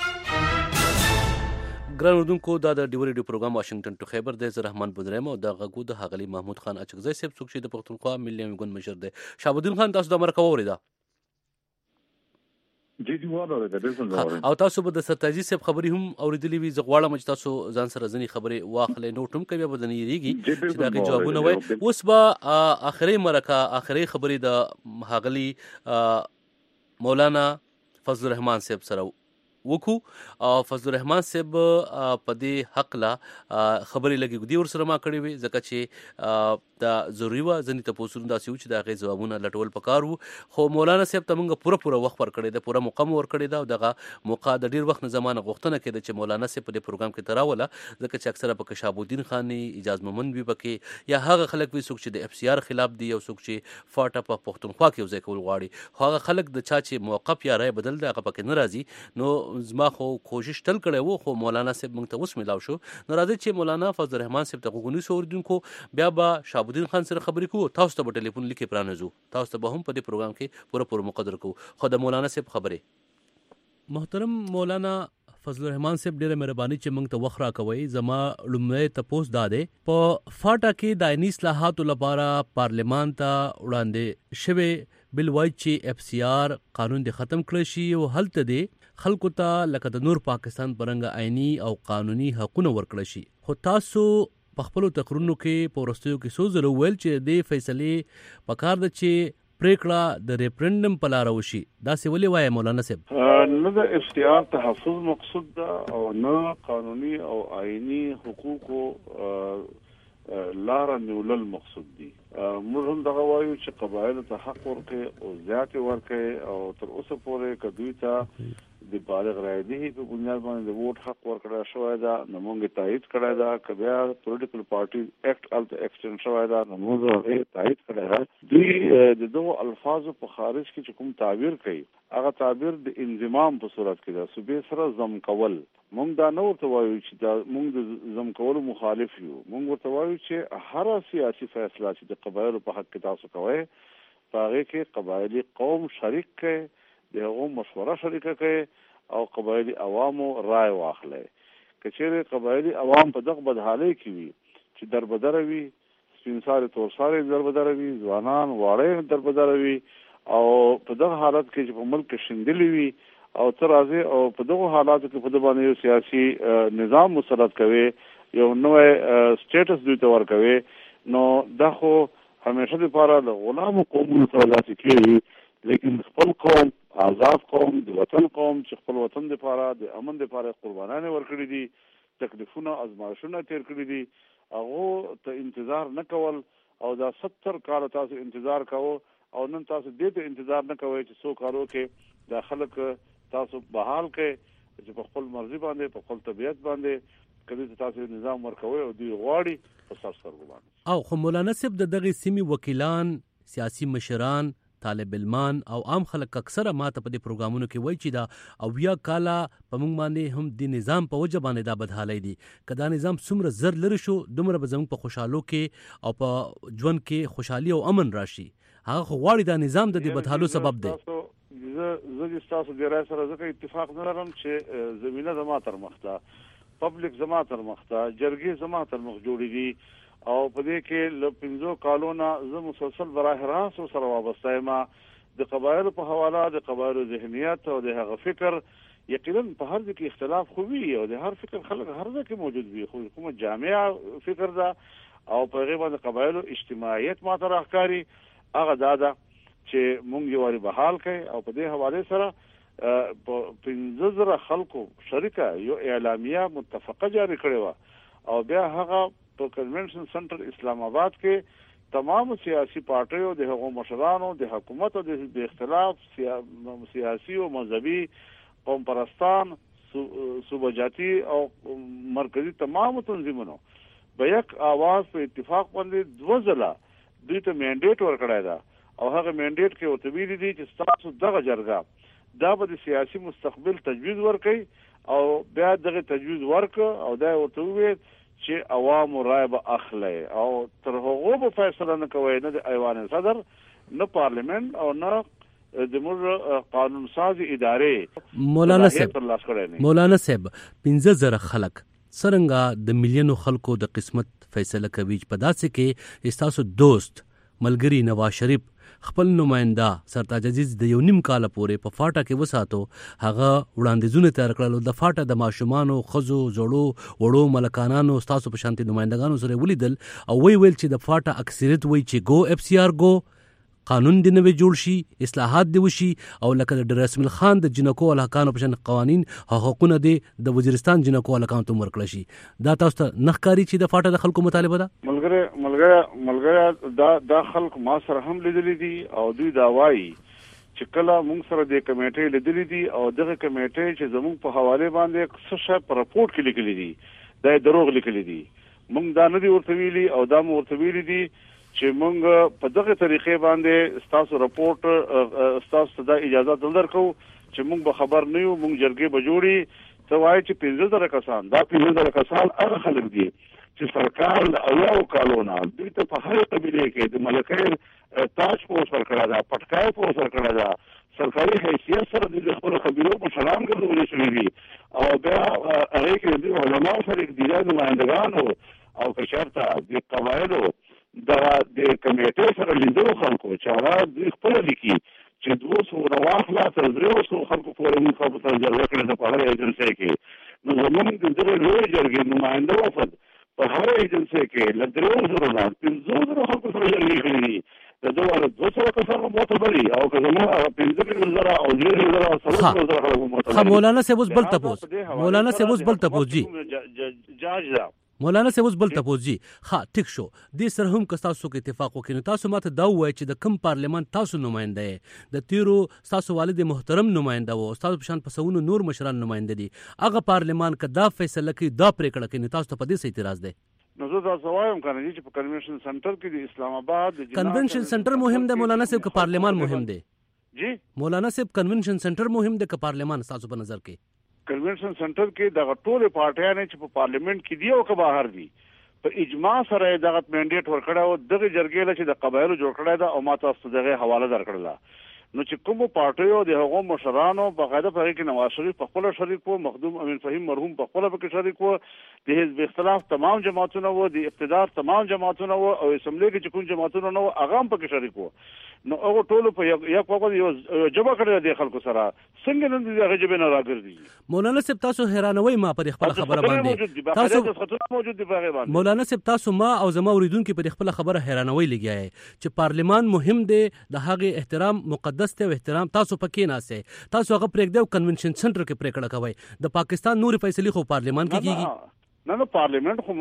ګران اردوونکو دا د ډیو ریډیو پروګرام واشنگټن ټو خیبر دی. زه رحمان بودریم او د غږو د ښاغلي محمود خان اچکزی صاحب څوک چې د پښتونخوا ملي ګوند مشر دی. شهاب الدین خان تاسو د مرکه واورېده؟ جی جی واورېده. او تاسو به د ستایزي صاحب خبرې هم اورېدلې وي. زه غواړم چې تاسو ځان سره ځینې خبرې واخلئ، نوټ هم کوي، به د نه یېرېږي چې د هغې جوابونه وایي. اوس به آخري مرکه آخري خبرې د ښاغلي مولانا فضل الرحمن صاحب سره وکړو او فضل الرحمن صاحب په دې حقله خبرې لږې ګدي ورسره ما کړې وې، ځکه چې دا ضروري وه. ځینې تپوسونه داسې وو چې د هغې ځوابونه لټول پکار وو، خو مولانا صاحب ته موږ پوره پوره وخت ورکړی دی، پوره موقع مو ورکړې ده او دغه موقع د ډېر وخت نه زما نه غوښتنه کېده چې مولانا صاحب په دې پروګرام کې ته راوله، ځکه چې اکثره پکې شهاب الدین خان اجاز مومند وي پکې، یا هغه خلک وي څوک چې د اف سی آر خلاف دي، او څوک چې فاټه په پښتونخوا کې یو ځای کول غواړي. خو هغه خلک د چا چې موقف یا رای بدل دی هغه پکې نه راځي. نو زما خو کوشش تل کړی وو، خو مولانا صاحب موږ ته اوس ملاو شو. نو راځئ چې مولانا فضل الرحمن صاحب ته غوږ ونیسو اورېدونکو، بیا به شهاب الدین خان سره خبرې کوو. تاسو ته به ټلیفون لیکې پرانیزو، تاسو ته به هم په دې پروګرام کې پوره پوره مقدر کوو. خو د مولانا صاحب خبرې. محترم مولانا فضل الرحمن صاحب ډېره مهرباني چې موږ ته وخت راکوئ. زما لومړی تپوس دا دی، په فاټا کې د آئیني اصلاحاتو لپاره پارلمان ته وړاندې شوی بل وایي چې اف سی آر قانون دې ختم کړی شي او هلته دې خلکو ته لکه د نور پاکستان پرنګه آئیني او قانوني حقونه ورکړی شي. خو تاسو په خپلو تقریرونو کې په وروستیو کې څو ځله وویل چې دې فیصلې پکار ده چې پریکړه د ریفرنډم په لاره وشي. داسې ولې وایي مولانا صاحب؟ نه د اف سی آر تحفظ مقصود ده او نه قانوني او آئیني حقوقو لاره نیولل مقصود دي. موږ هم دغه وایو چې قبایلو ته حق ورکړي او زیاتې ورکړي، او تر اوسه پورې که دوی ته د بالغ رایدهي په بنیاد باندې د ووټ حق ورکړی شوی ده، نو موږ یې تایید کړی ده. که بیا پولیټیکل پارټیز اکټ هلته ایکسټینډ شوی ده، نو موږ هغې تایید کړی ده. دوی د دغو الفاظو په خارج کې چې کوم تعبیر کوي، هغه تعبیر د انضمام په صورت کې ده، صوبې سره ضم کول. موږ دا نه ورته وایو چې دا موږ د ضم کولو مخالف یو. موږ ورته وایو چې هره سیاسي فیصله چې د قبایلو په حق کې تاسو کوئ، په هغې کې قبایلي قوم شریک کړئ، د هغو مشوره شریکه کړئ او قبایلي عوامو رای واخلئ. که چیرې قبایلي عوام په دغه بدحالۍ کې وي چې دربدره وي، سپین سارې تور سارې دربدره وي، ځوانان واړه دربدره وي، او په دغه حالت کې چې په ملک کې شندلې وي، او ته راځې او په دغو حالاتو کې په ده باندې یو سیاسي نظام مسلط کوي، یو نوی سټیټس دوی ته ورکوي، نو دا خو همیشه دپاره د غلامو قومونو ته داسې کېږي. لیکن خپل قوم، آزاد قوم، د وطن قوم چې خپل وطن دپاره د امن دپاره قربانانې ورکړي دي، تکلیفونه ازمایښونه تیر کړي دي، هغو ته انتظار نه کول. او دا ستر کاله تاسو انتظار کوو، او نن تاسو دې ته انتظار نه کوئ چې څو کالو کې دا خلک تاسو بحال کړئ چې په خپل مرضي باندې، په خپل طبیعت باندې کله چې تاسو نظام ورکوئ او دوی غواړي په سر سترګو باندې. او خو مولانا صاحب د دغې سیمې وکیلان، سیاسي مشران، طالب علمان او عام خلک اکثره ماته په دې پروګرامونو کې وایي چې دا اویا کاله په موږ باندې هم د نظام په وجه باندې دا بدحالی دي. که دا نظام څومره زر لرې شو، دومره به زموږ په خوشحالو کې او په ژوند کې خوشحالي او امن راشي. هغه خو غواړي دا نظام د دې بدحالو سبب دی. زه زه ستاسو د رای سره ځکه اتفاق نه لرم چې زمینه زما تر مخ ده، پبلک زما تر مخ ده، جرګې زما تر مخ جوړې دي، او په دې کې له پنځو کالو نه زه مسلسل براه راست سره وابسته یم. د قبایلو په حواله، د قبایلو ذهنیت او د هغه فکر، یقینا په هر ځای کې اختلاف خو وي او د هر فکر خلک هر ځای کې موجود وي، خو کومه جامعه فکر ده او په هغې باندې قبایلو اجتماعیت ماته راښکاري. هغه دا ده چې موږ یو وارې بحال کړئ، او په دې حوالې سره په پنځه زره خلکو شریکه یو اعلامیه متفقه جاري کړې وه، او بیا هغه په کنونشن سنټر اسلام آباد کې تمام سیاسي پارټیو، د هغو مشرانو، د حکومت او د اختلاف سیاسي او مذهبي، قوم پرستان، صوبه او مرکزی تمام تنظیمونو به یک آواز په اتفاق باندې دوه ځله دوی ته مینډیټ ورکړی ده، او هغه مینډیټ کې ورته ویلي دي چې ستاسو دغه جرګه دا به د سیاسي مستقبل تجویز ورکوي، او بیا دغه تجویز ورکړه او دا ورته وویل چې عوامو رای به اخلئ، او تر هغو به فیصله نه کوئ، نه د ایوان صدر، نه پارلیمنت، او نه د موږ قانون ساز ادارې مولانا صاحب مولانا صاحب پنځه زره خلک څرنګه د ملیونو خلکو د قسمت فیصله کوي په داسې کې استاسو دوست ملګری نواز شریف خپل نماینده سرتاج عزیز د یو نیم کال پورې په فاټا کې وساتو، هغه وړاندیزونه تیار کړل د فاټا د ماشومانو خزو زړو وړو ملکانانو ستاسو په شانتي نمایندګانو سره ولیدل او وی ویل چې د فاټا اکثریت وی چې ګو اف سی آر ګو قانون دی نوې جوړ شي اصلاحات دی وشي او لکه د رسم الخان د جنکو الحقانو په شان قوانین حقوقونه دی د وزیرستان جنکو الحقانو ته ورکړل شي. دا تاسو ته نخکاری چې د فاټا د خلکو مطالبه ده؟ ملګری ملګری ملګری دا دا خلک ما سره هم لیدلې دي او دوی دا وایي چې کله موږ سره د کمیټې لیدلې دي او دغه کمیټې چې زموږ په حواله باندې څه شی په رپورټ کې لیکلي دي دا دروغ لیکلي دي. موږ دا نه دي ورته ویلي او دا مو ورته ویلي دي چې موږ په دغه طریقې باندې ستاسو رپورټ ستاسو ته اجازه درکو چې موږ به خبر نه یو، موږ جرګې به جوړي ته وایي چې پنځه زره کسان دا پنځه زره کسان هغه خلک دي چې سرکار له اویاو کالونه دوی ته په هر قبیله کې د ملکۍ تاج په سر کړه دا پټکای په سر کړه دا سرکاري حیثیت سره د خپل قبیلو په شلام ګرځولې شوې دي او بیا هغه کې د علماء سره د نمائندګانو او کشرته د قبایلو دا د کمیټې سره لیدلو خلکو چې هغه د خپل لیکي چې دوه سوه واخلا تر درې سوه خلکو پورې موږ په تاسو جوړ کړل د په هر ایجنسي کې نو زموږ د دغه لوی جرګې نماینده وفد په هر ایجنسي کې له درې سوه نه پنځه سوه خلکو سره جرګې کړې د دوه دوه سوه کسانو معتبري او که زموږ پنځه زره او درې زره سره زره خلکو معتبري. مولانا صاحب اوس بل تپوس مولانا صاحب اوس بل تپوس جی جاج دا مولانا صاحب اوس بل تپوس جی ها ټیک شو دې سره هم که تاسو کې اتفاق وکړي نو تاسو ماته دا وایي چې د کم پارلیمان تاسو نماینده یې د تیرو تاسو والد محترم نماینده وو تاسو په شان پسونو نور مشران نماینده دي هغه پارلیمان که دا فیصله کوي دا پریکړه کوي نو تاسو ته په دې څه اعتراض دی؟ نو زه تاسو وایم کنه چې په کنونشن سنټر کې د اسلام آباد کنونشن سنټر مهم دی مولانا صاحب که پارلیمان مهم دی؟ جی مولانا صاحب کنونشن سنټر مهم دی که پارلیمان تاسو په نظر کې؟ کنونشن سنټر کې دغه ټول پارټیانې چې په پارلیمنت کې دی او که بهر دي په اجماع سره دغه منډیټ ورکړه او دغه جرګې له چې د قبایلو جوړ کړی دا او ما تاسو دغه حواله درکړله نو چې کوم پارټیو د هغو مشرانو بغاده په کې نواز شریف په خپل شریک وو، مخدوم امین فهیم مرحوم په خپل په شریک وو، د حزب اختلاف تمام جماعتونه وو، د اقتدار تمام جماعتونه وو او اسمبلی کې چې کوم جماعتونه نو هغه هم په شریک وو نو هغه ټول په یک وګړي یو جبا کړی د خلکو سره څنګه نن دغه جبه نه راګرځي. مولانا صاحب تاسو حیرانوي ما پر خپل خبره باندې تاسو موجود دی باغ مولانا صاحب تاسو ما او زما اوریدونکو پر خپل خبره حیرانوي لګیای چې پارلیمان مهم دی د هغه احترام مقدس ته احترام تاسو پکې نه سه تاسو هغه پریکړه کنونشن سنټر کې پریکړه کوي د پاکستان نور فیصله خو پارلیمان کې کیږي نه نه پارلیمنت خو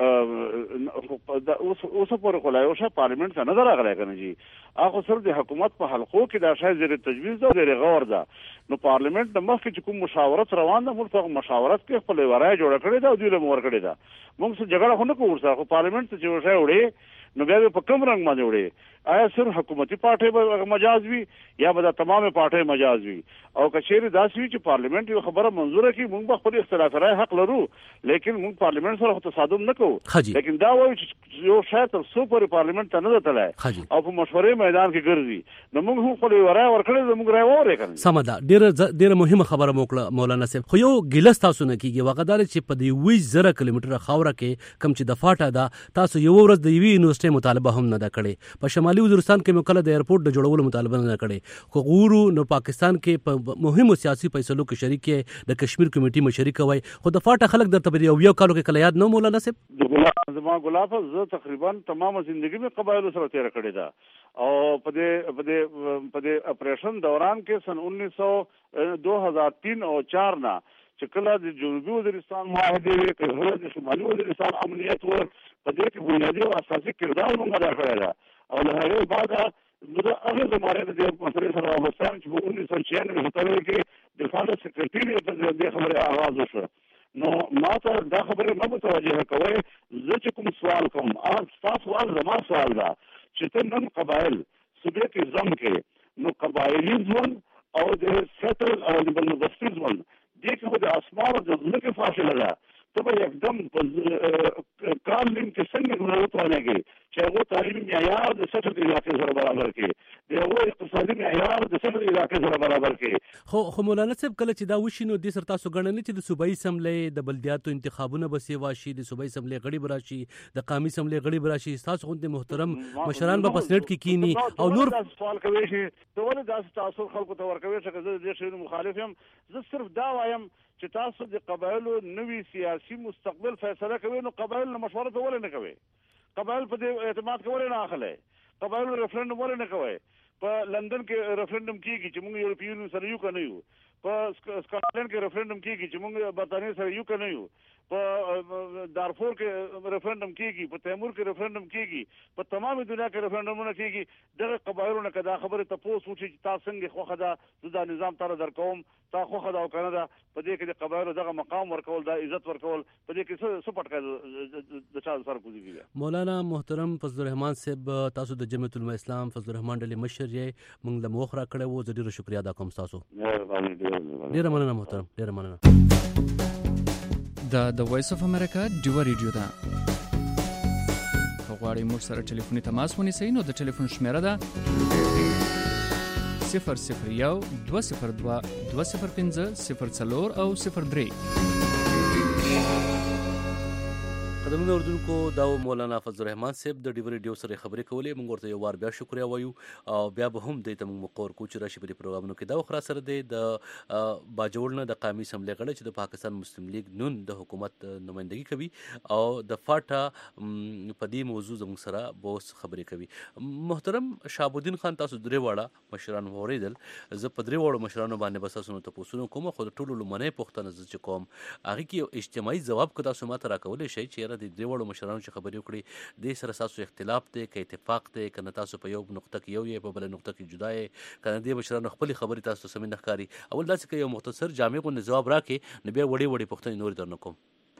مونږ اوس اوس پورې کولای او شه پارلیمنت څنګه راغلی کنه جی هغه سره د حکومت په حلقو کې دا شای زیر تجویز ده زیر غور ده نو پارلیمنت د مخکې چې کوم مشاورت روان ده موږ په مشاورت کې خپل ورای جوړ کړی دا او دوی له مور کړی دا موږ څه جګړه خو نه کوو سره خو پارلیمنت چې وشای وړي نو بیا په کوم رنګ باندې وړي آیا صرف حکومتي پارټي به مجاز وي یا به د تمام پارټي مجاز وي او کچېری داسې وي چې پارلیمنت یو خبره منزوره کړي موږ به خپل اختلاف رائے حق لرو لیکن موږ پارلیمنت سره تصادم نه کوو لیکن دا وایي چې یو شاید تر څو پورې پارلیمنت ته نه تلای او په مشورې میدان کې ګرځي نو موږ هم خپل ورای ورکړل موږ رائے وره کړل سم ده ډیره ډیره مهمه خبره موکړه مولانا صاحب خو یو ګیلس تاسو نه کیږي وغدار چې په دی وی زره کیلومتره خاوره کې کم چې د فاټا دا تاسو یو ورځ د یوې یونیورسيټي مطالبه هم نه دا کړي په شمالي وزیرستان کې مکله د ایرپورټ د جوړولو مطالبه نه کړي خو غورو نو پاکستان کې په مهمو سیاسي فیصلو کې شریک دی د کشمیر کمیټې مشرک وای خو د فاټا خلک درته په یو یو کالو کې کله یاد نه مولانا صاحب د ګلاب زما ګلاب زه تقریبا تمام ژوندۍ می قبایلو سره تیر کړی دا او په دې په دې په دې اپریشن دوران کې سن انیس سو دو هزار تین او چار نه چې کله د جنوبي وزیرستان معاهده وی کله د شمالي وزیرستان امنیت ور په دې کې بنیادی او اساسي کردار موږ ادا کړی دا او له هغه بعد نو هغه زموږ د مسلې سره وابسته چې په انیس سو چھیانوے کې د فاډر سیکریټری په دې خبره آغاز وشو نو ما ته دا خبره نه متوجه کوي زه چې کوم سوال کوم هغه تاسو سوال زما سوال دا چې ته نن قبایل صوبې کې ځم کې نو قبایلی ځوان او د سټل او د بندوبستي ځوان دې کې د اسمار د ځمکې فاصله ده ته به یکدم په کار لیم کې څنګه غوړو توانېږي چې هغه تعلیمي معیار د سټل علاقې سره برابر کړي یو اقتصادي معیار د سیمې علاقې سره برابر کړي. خو خو مولانا صاحب کله چې دا وشي نو د سر تاسو ګڼنه چې د صوبایي اسمبلی د بلدیاتو انتخابونه به سیوا شي، د صوبایي اسمبلی غړي به راشي، د قومي اسمبلی غړي به راشي، تاسو غوندې محترم مشران به په سنټ کې کینی او نور سوال کوي چې ته ولې داسې تاسو خلکو ته ورکوي چې زه د دې شی مخالف یم. زه صرف دا وایم چې تاسو د قبایلو نوي سیاسي مستقبل فیصله کوي نو قبایل نه مشوره ته ولې نه کوي؟ قبایل په دې اعتماد کولای نه اخلي؟ قبایل ریفرندوم ولې نه کوي؟ په لندن کې ریفرندوم کیږي چې موږ یورپین یونین سره یو کنه یو، په سکاټلند کې ریفرندوم کیږي چې موږ برتانیې سره یو کنه یو، په دارفور کې ریفرندوم کیږي، په تیمور کې ریفرندوم کیږي، په تمامه دنیا کې ریفرندومونه کیږي. دغه قبایلو نه کدا خبره تاسو سوچي چې تاسو څنګه خوخه ده دا نظام تر درکوم تا خوخه ده او کنه ده په دې کې د قبایلو دغه مقام ورکول دا عزت ورکول په دې کې څه پټکا د چا سره کوزيږي. مولانا محترم فضل الرحمن صاحب تاسو د جمعیت العلماء اسلام فضل الرحمن ډلې مشر یې، موږ له موخ را کړو و ډیره شکریا ادا کوم تاسو. ډیره مننه محترم، ډیره مننه. دا د وایس اف امریکا ډیو ریډیو ده. غواړئ موږ سره ټلیفوني تماس ونیسئ نو د ټلیفون شمیره ده صفر صفر یو دوه صفر دوه دوه صفر پنځه صفر څلور او صفر درې. قدمونه اردوونکو دا مولانا فضل الرحمن صاحب د ډیو ریډیو سره خبرې کولې. موږ ورته یو وار بیا شکریا وایو او بیا به هم دې ته موږ مقور کو چې راشي په دې پروګرامونو کې. دا خو را سره دی د باجوړ نه د قومي اسمبلی غړی چې د پاکستان مسلم لیگ نون د حکومت نمائندګي کوي او د فاټا په دې موضوع زموږ سره بوس خبرې کوي. محترم شهاب الدین خان تاسو درې واړه مشران اوریدل، زه په درې واړو مشرانو باندې بس تاسو ته پوښتنه کوم. خو د ټولو لمنې پوښتنه زه چې کوم هغه کې یو اجتماعي ځواب کو تاسو ماته راکولای شئ چې د درې واړو مشرانو چې خبرې وکړي د سره تاسو اختلاف دی که اتفاق دی کنه تاسو په یو نقطه کې یو یې په بل نقطه کې جدا یې کنه د مشرانو خپل خبرې تاسو سمې نه ښکاري. اول داسې که یو مختصر جامع غو جواب راکې نو بیا وړي وړي پوښتنې نور درنه کوم.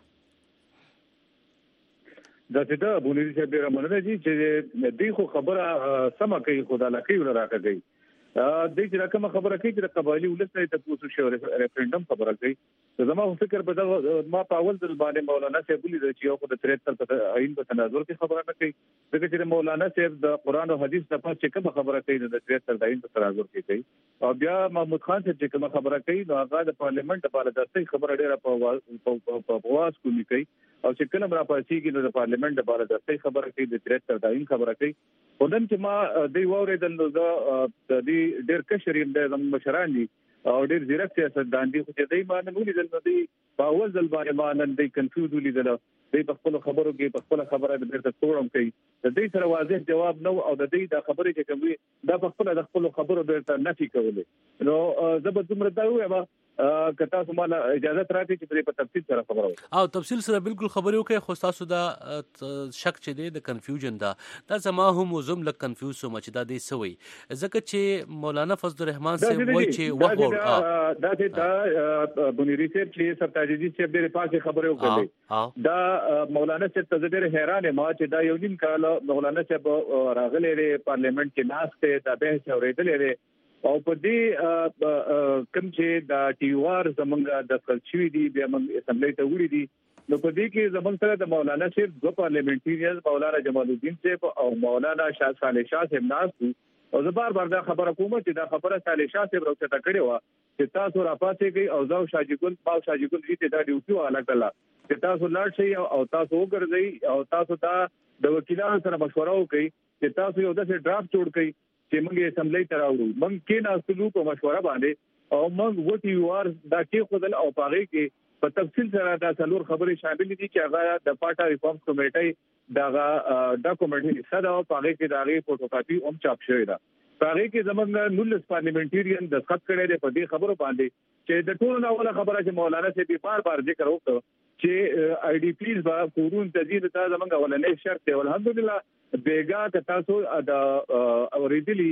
دا چې دا بونیری صاحب ډیره مننه دي چې دوی خو خبره سمه کوي خدا لکه ولا راکړي. د دې رقم خبره کوي چې قبایلی ولس نه تاسو شو ریفرندوم خبره کوي. زما فکر په دا ما په اول ځل باندې مولانا صاحب لید چې یو خو د تریهتر په عین په تناظر کې خبره نه کوي، ځکه چې مولانا صاحب د قران او حدیث نه پاتې کوم خبره کوي د تریهتر د عین په تناظر کې کوي. او بیا محمود خان صاحب چې کوم خبره کوي نو هغه د پارلیمنت لپاره د څه خبره ډیره په په واس کوي کوي او چې کله را پاتېږي نو د پارلیمنت لپاره د څه خبره کوي د تریهتر د عین خبره کوي. ودن چې ما دی وریدل نو د دې ډیر کشریم د مشران دي او ډیر زیرک سیاستدان دي چې دوی باندې ولیدل نو دوی په اول ځل باندې باندې دوی کنفیوز ولیدل. دوی په خپل خبرو کې په خپل خبره د بیرته توړم کوي. د دې سره واضح جواب نو او د دې د خبرې چې کوي دا په خپل د خپل خبرو بیرته نفي کولې. نو زه به دومره دا وایم که تاسو مال اجازه راکړئ چې په تفصیل سره خبرو او تفصیل سره بالکل خبرې وکړئ. خو تاسو دا شک چې دی د کنفیوژن دا دا زما هم زم لک کنفیوز سوم چې دا دی سوی ځکه چې مولانا فضل الرحمن صاحب وایي چې وګور دا چې دا بنيري صاحب چې سرتاجي چې ډېر پاکه خبرې وکړي دا مولانا صاحب ته ډېر حیران ما چې دا یو دین کال مولانا صاحب راغلي پارلیمنت کې ناس ته دا به اورېدلې او په دې کوم چې دا ټیوار زمونږ د خلچوي دي بیا موږ اسمبلی ته وړي دي نو په دې کې زمونږ سره د مولانا صاحب دو پارلیمنټریان مولانا جمال الدین صاحب او مولانا شاه صالح شاه صاحب ناس او زه بار بار دا خبره کوم چې دا خبره صالح شاه صاحب راوچته کړې و چې تاسو را پاتې گئی او زو شاجي ګل پاو شاجي ګل دې دا ډیوټي والا کړه چې تاسو لاړ شئ او تاسو وګرځئ او تاسو ته د وکیلانو سره مشوره وکړئ چې تاسو یو داسې ډرافټ جوړ کړئ چې موږ اسمبلی ته راوړو. موږ کې ناسلو په مشوره باندې او موږ وټي وار دا کې خدل او پاغي کې په تفصیل سره دا څلور خبرې شامل دي چې هغه د پارټا ریفارم کمیټې دغه ډاکومنټري صدا او پاغي کې داغه فوټوکاپي هم چاپ شوی ده. پاغي کې زمونږ نولس پارلیمنټریان د خط کړي دي په دې خبرو باندې چې د ټولو اوله خبره چې مولانا صاحب بار بار ذکر وکړ چې آی ډی پیز با قانون تجدید ته زمونږ ولنې شرط دی. الحمدلله بیګا که تاسو د اوریدلی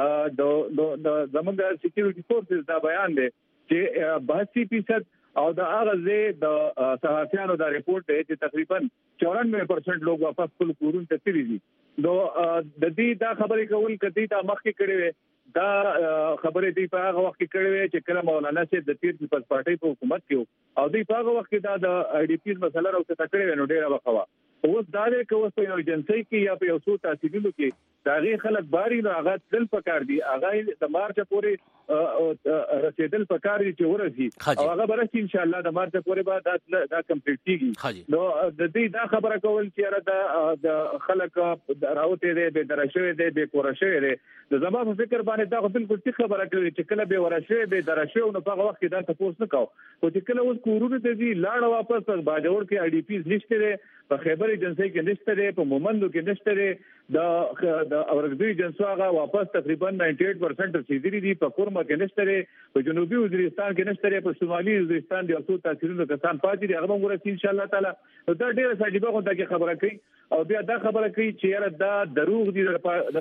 د زمونږ سکیورټي فورسز دا بیان دی چې باسی فیصد او د هغه د صحافیانو دا ریپورت دی چې تقریبا چورانوے پرسنٹ لوگ واپس خپل کورون ته تللی دي. نو د دې دا خبرې کول کدي تا مخکې کړي وي دا خبرې دی په هغه وخت کې کړي وي چې کله مولانا صاحب د تیر پیپلز پارټي په حکومت کې او دی په هغه وخت کې دا د آی ډی پیز مسله راوته کړي وي نو ډیره وخوا اوس دا د کوڅه یو ایجنسی کې یا په یو څو تاسیسونو کې دا غي خلک باري نو هغه دل پکار دي هغه د مارچ پورې رسیدل پکار دي چې ورسي او هغه برسي ان شاء الله د مارچ پورې به دا دا کمپلیټ کیږي نو د دې دا خبره کول چې را د خلک راوته دي به درشه دي به کورشه دي د زما په فکر باندې دا بالکل څه خبره کوي چې کله به ورشه به درشه نو په وخت کې دا تاسو نه کاو او چې کله اوس کورونه ته دي لاړ واپس باجوړ کې اي ډي پی نشته دي په خیبر ایجنسی کې نشته دي په مومندو کې نشته دي د د اورګدوی جنسو هغه واپس تقریبا أناسی پرسنٹ رسیدلي دي په کورما کې نشته دي په جنوبي وزیرستان کې نشته دي په شمالي وزیرستان دي اوسو تاثیرونو کسان پاتې دي هغه موږ ان شاء الله تعالی دا ډیره ساجيبه غونډه کې خبره کوي او بیا دا خبره کوي چې یاره دا دروغ دي د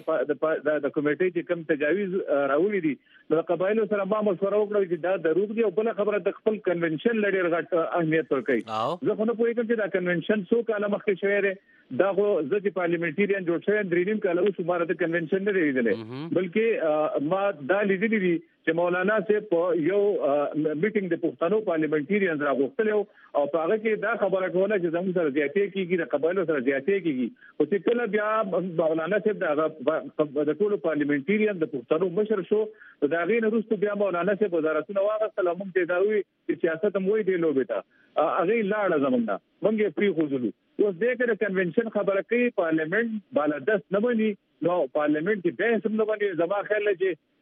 د کمیټې چې کم تجاویز راوړي دي د قبایلو سره ما مشوره وکړه چې دا دروغ دي او بل خبره د خپل کنونشن لړ غټ اهمیت ورکړي زه خو نه پوهیږم چې دا کنونشن څو کاله مخکې شوی دی دا خو ځکه پارلیمنټریان جوړ شوی دریم کاله اوس عمر د کنونشن نه لیدلې بلکې ما دا لیدلې دي چې مولانا صاحب په یو میټینګ د پښتنو پارلیمنټریان راغوښتل او په هغه کې دا خبره کوله چې زموږ سره زیاتې کیږي د قبایلو سره زیاتې کیږي او چې کله بیا مولانا صاحب دا د ټولو پارلیمنټریان د پښتنو مشر شو دا غي نه وروسته بیا مولانا صاحب وزارتونه واغستل موږ ته دا وی چې سیاست هم وای دی لوبه تا هغه لاړه زمونږه موږ پری خوځلو اوس دې کې کنونشن خبره کوي پارلیمنت بالادست نه بني نو پارلیمنت کې به سم نه بني زما خیال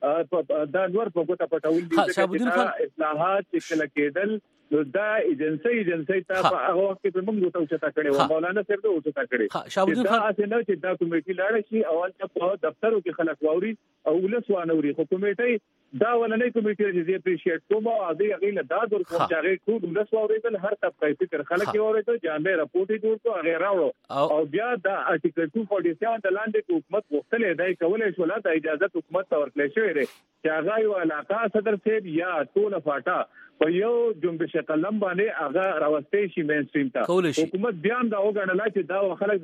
چې دا نور په کوټه پټول دي چې اصلاحات چې کله کېدل نو دا ایجنسی ایجنسی ته په هغه وخت کې موږ ته اوچتا کړي و مولانا صاحب ته اوچتا کړي شاهبودین خان اسه نو چې دا کمیټي لاړ شي او په دفترو کې خلک ووري او ولس وانوري خو کمیټي دا ولنې کمیټي چې زه اپریشیټ کوم او هغه غیله دا در کوم چې هغه ټول ولس ووريدل هر طبقه فکر خلک ووريدل جامع راپورټ جوړ کو هغه راوړو او بیا دا ارټیکل دوه سو سیاست د لاندې حکومت وختلې دای کولای شو لا د اجازه حکومت ورکړل شوې ده چې هغه یو علاقه صدر صاحب یا ټول فاټا په یو جنبش قلم باندې هغه راوستي شي مین سټریم ته حکومت بیا دا وګڼل چې دا خلک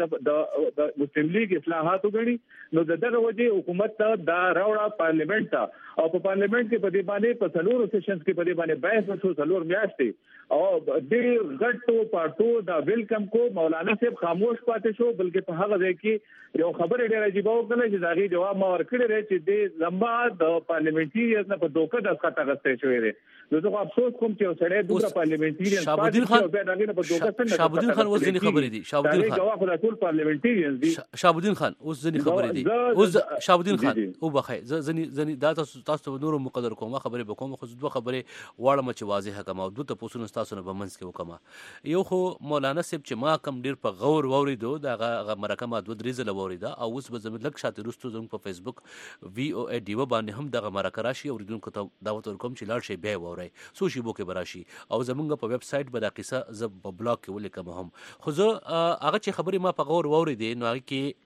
د مسلم لیگ اصلاحات وګڼي نو دغه وجه حکومت ته دا راوړه پارلیمنت ته او په پارلیمنت کې په دې باندې په څلورو سیشنز کې په دې باندې بحث وشو څلور میاشتې او دې غټو پارټو دا ویلکم کو مولانا صاحب خاموش پاتې شو بلکې په هغه ځای کې یو خبر ډیر عجیب وکړه چې داغي جواب ما ورکړی دی چې د لمبا د پارلیمنټریز نه په دوکه د ښکته غستې شوې ده نو زه افسوس کوم چې سړی دوه پارلیمنټریز شاهبودین خان په دغه په دوکه څنګه شاهبودین خان اوس ځنی خبرې دي شاهبودین خان جواب د ټول پارلیمنټریز دي شاهبودین خان اوس ځنی خبرې دي اوس شاهبودین خان او بخای ځنی ځنی دا تاسو نور مقدر کومه خبرې به کوم خو دوه خبرې واړه چې واضحه کما او دوه تاسو تاسو نه بمنځ کې وکما یو خو مولانا صاحب چې ما کم ډیر په غور ووریدو دا غ مرکه دوه درې زله ووریدا او اوس به زموږ لک شاته رستو زموږ په فیسبوک وی او ای ډیو باندې هم دغه مرکه راشي او ریدونکو ته دعوت ورکوم چې لاړ شي به ووري سو شی بو کې براشي او زموږ په ویب سټ به دا قصه ز په بلاګ کې ولیکم هم خو زه هغه چې خبرې ما په غور ووریدې نو هغه کې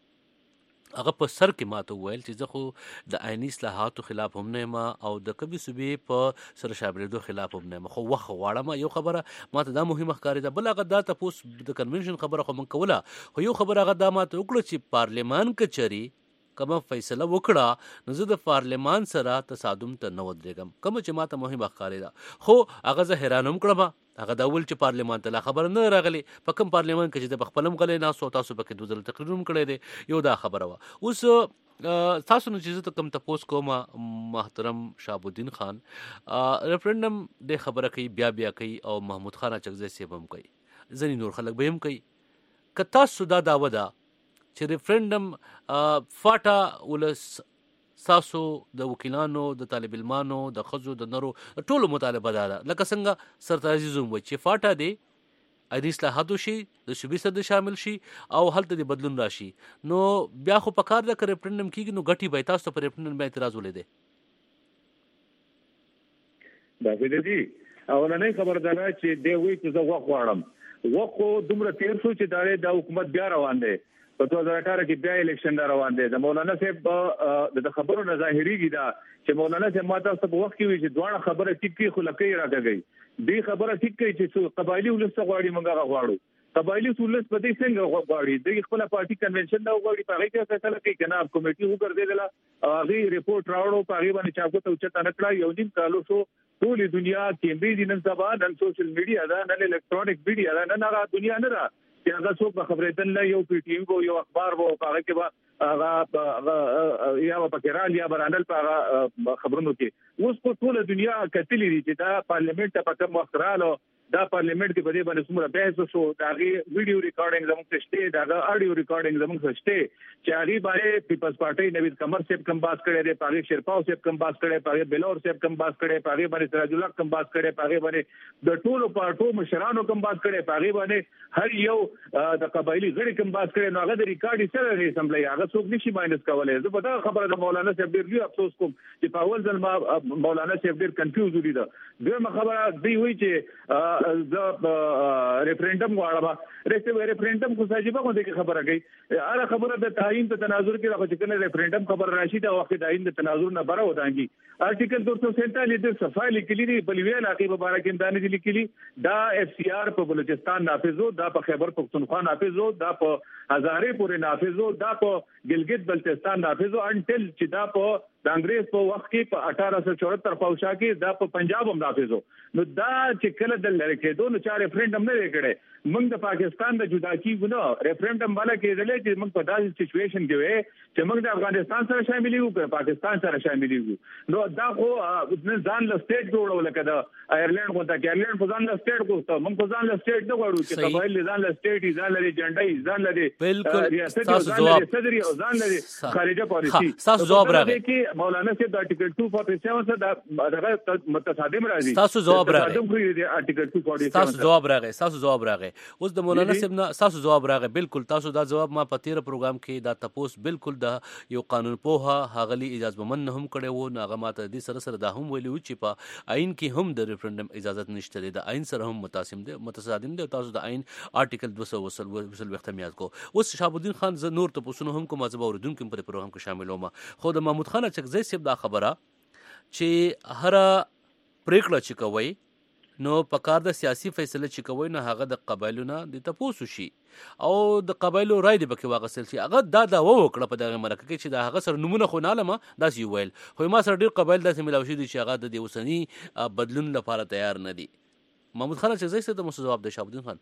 هغه په سر کې ماته وویل چې زه خو د عیني اصلاحاتو خلاف هم نه ما او د کبي صوبې په سره شابلېدو خلاف هم نه ما خو وخت غواړم یو خبره ماته دا مهمه ښکاري ده بل هغه دا تاسو د کنونشن خبره خو من کوله خو یو خبره هغه دا ماته وکړه چې پارلیمان کچري کومه فیصله وکړه نو زه د پارلیمان سره تصادم ته نه ودرېږم کوم چې ماته مهمه ښکاري ده خو هغه زه حیرانم کړم هغه دا ول چې پارلیمان ته لا خبر نه راغلی په کوم پارلیمان کې چې د خپلم غلې نه سو تاسو پکې دوه ځله تقریر هم کړی دی یو دا خبره وا اوس تاسو نو چې ته کوم تاسو کوم محترم شاهبودین خان ریفرندم د خبره کوي بیا بیا کوي او محمود خان چغزی سیب هم کوي ځنی نور خلک به هم کوي که تاسو دا داوا ده چې ریفرندم فاټا ولس ساسو د وکیلانو د طالب علمانو د خزو د نرو ټولو مطالبه ده لکه څنګه سرتاجي زوم و چې فاټا دی اې اصلاحاتو شي د شوبې صد شامل شي او هلته د بدلون راشي نو بیا خو په کار د ریفرندم کیږي نو غټي به تاسو پر ریفرندم به اعتراض ولیدي دا دې دي او نه خبر ده چې دی وی چې زه وغواړم وخو دومره تیر شو چې دا حکومت بیا روان دی په دوه هزار اٹھارہ کې بیا الیکشن روان دي د مولانا صاحب د خبرو نه ظاهريږي دا چې مولانا صاحب ماته په وخت کې وی چې دوه خبره ټیک کې خلکې راګي دی خبره ټیک کوي چې قبایلی ولس غواړي مونږه غواړو قبایلی ولس په دې څنګه غواړي د خپل پارټي کنونشن دا غواړي په هغه کې فیصله کوي کنه کمیټي وګرځیدله هغه ریپورت راوړو په هغه باندې چاغو ته اوچته نکړه یو نیم کالو شو ټول دنیا کیمبريج نن سبا نن سوشل میډیا دا نن الکترونیک میډیا دا نن هغه دنیا نه را چې هغه څوک به خبرېدل نه یو پی ټی وی یو اخبار وو هغه کې به هغه یا په کېرال یا برانل په خبرونو کې اوس په ټوله دنیا کتلې دي چې دا پارلیمنت په کوم وخت رااله دا پارلیمنت کې په دې باندې څومره بحث شو دا غي ویډیو ریکارډینګ زموږ شته دا اډیو ریکارډینګ زموږ شته چې هغه باندې پیپلز پارټي نوید کمر صاحب کم باس کړي دي پاغي شیرپاو صاحب کم باس کړي پاغي بلور صاحب کم باس کړي پاغي باندې سراج الله کم باس کړي پاغي باندې د ټولو پارټو مشرانو کم باس کړي پاغي باندې هر یو د قبایلی غړي کم باس کړي نو هغه د ریکارډ سره نه سمبلي هغه څوک نشي ماینس کولای زه په دا خبره د مولانا صاحب ډیر لوی افسوس کوم چې په اول ځل ما مولانا صاحب ډیر کنفیوز ولید دویمه خبره دی وی چې د ریفرندم غواړم رسته ریفرندم کو ساجيبه کو دغه خبره کوي اره خبره د تعین ته تناظر کې راځي چې کنه ریفرندم خبر راشي دا وخت د تعین د تناظر نه بره ودانګي آرټیکل دو سو سینتالیس د صفای لیکلي دی بلویل عقیب مبارک امداني دي لیکلي دا اف سی آر په بلوچستان نافذو دا په خیبر پختونخوا نافذو دا په هزارې پورې نافذو دا په ګلګت بلتستان نافذو انټل چې دا په د انګريز په وخت کې په اٹھارہ سو چوہتر پوشا کې دا په پنجاب هم نافذو نو دا چې کله د لری کې دوه چار ریفرندم نه وکړي موږ د پاکستان د جدا کیږو ریفرندم والا کېدلې چې موږ په داسې سچويشن کې وې چې موږ د افغانستان سره شامل یو په پاکستان سره شامل یو نو دا خو ځان له سټیټ جوړول کده آیرلند کو ته آیرلند په ځان له سټیټ کوسته موږ په ځان له سټیټ نه غواړو چې قبایل ځان له سټیټ ځان له جنډای ځان له بالکل تاسو جواب صدري او ځان له خارجه پالیسي تاسو جواب راغی کې مولانا صاحب د آرټیکل دو سو سینتالیس سره دغه متصادم راځي تاسو جواب راغی آرټیکل دو سو سینتالیس تاسو جواب راغی تاسو جواب راغی اوس د مولانا صاحب نه تاسو جواب راغی بالکل تاسو دا جواب ما په تیر پروګرام کې دا تپوس بالکل د یو قانون پوها هغلی اجازه بمن هم کړي وو ناغه ماته د سره سره دا هم ویلو چې په آئین کې هم د ریفرندم اجازه نشته د آئین سره هم متاسم دي متصادم دي تاسو د آئین آرټیکل دو سو وصل وصل وخت میاد کو اوس شهاب الدین خان ز نور ته پوسونو هم کوم ځبا اوردونکو په پروګرام کې شامل ومه خو د محمود خان چکزی صاحب دا خبره چې هر پریکړه چې کوي نو په کار د سیاسي فیصله چې کوي نو هغه د قبایلونو د تپوسو شي او د قبایلو رای دی بکې واغسل شي هغه دا دا وکړه په دغه مرکه کې چې دا هغه سره نمونه خو نه لمه داس یو ویل خو ما سره ډیر قبایل داسې ملاوي شي چې هغه د اوسنی بدلون لپاره تیار نه دي محمود خان چې زې څه د مو جواب د شهاب الدین خان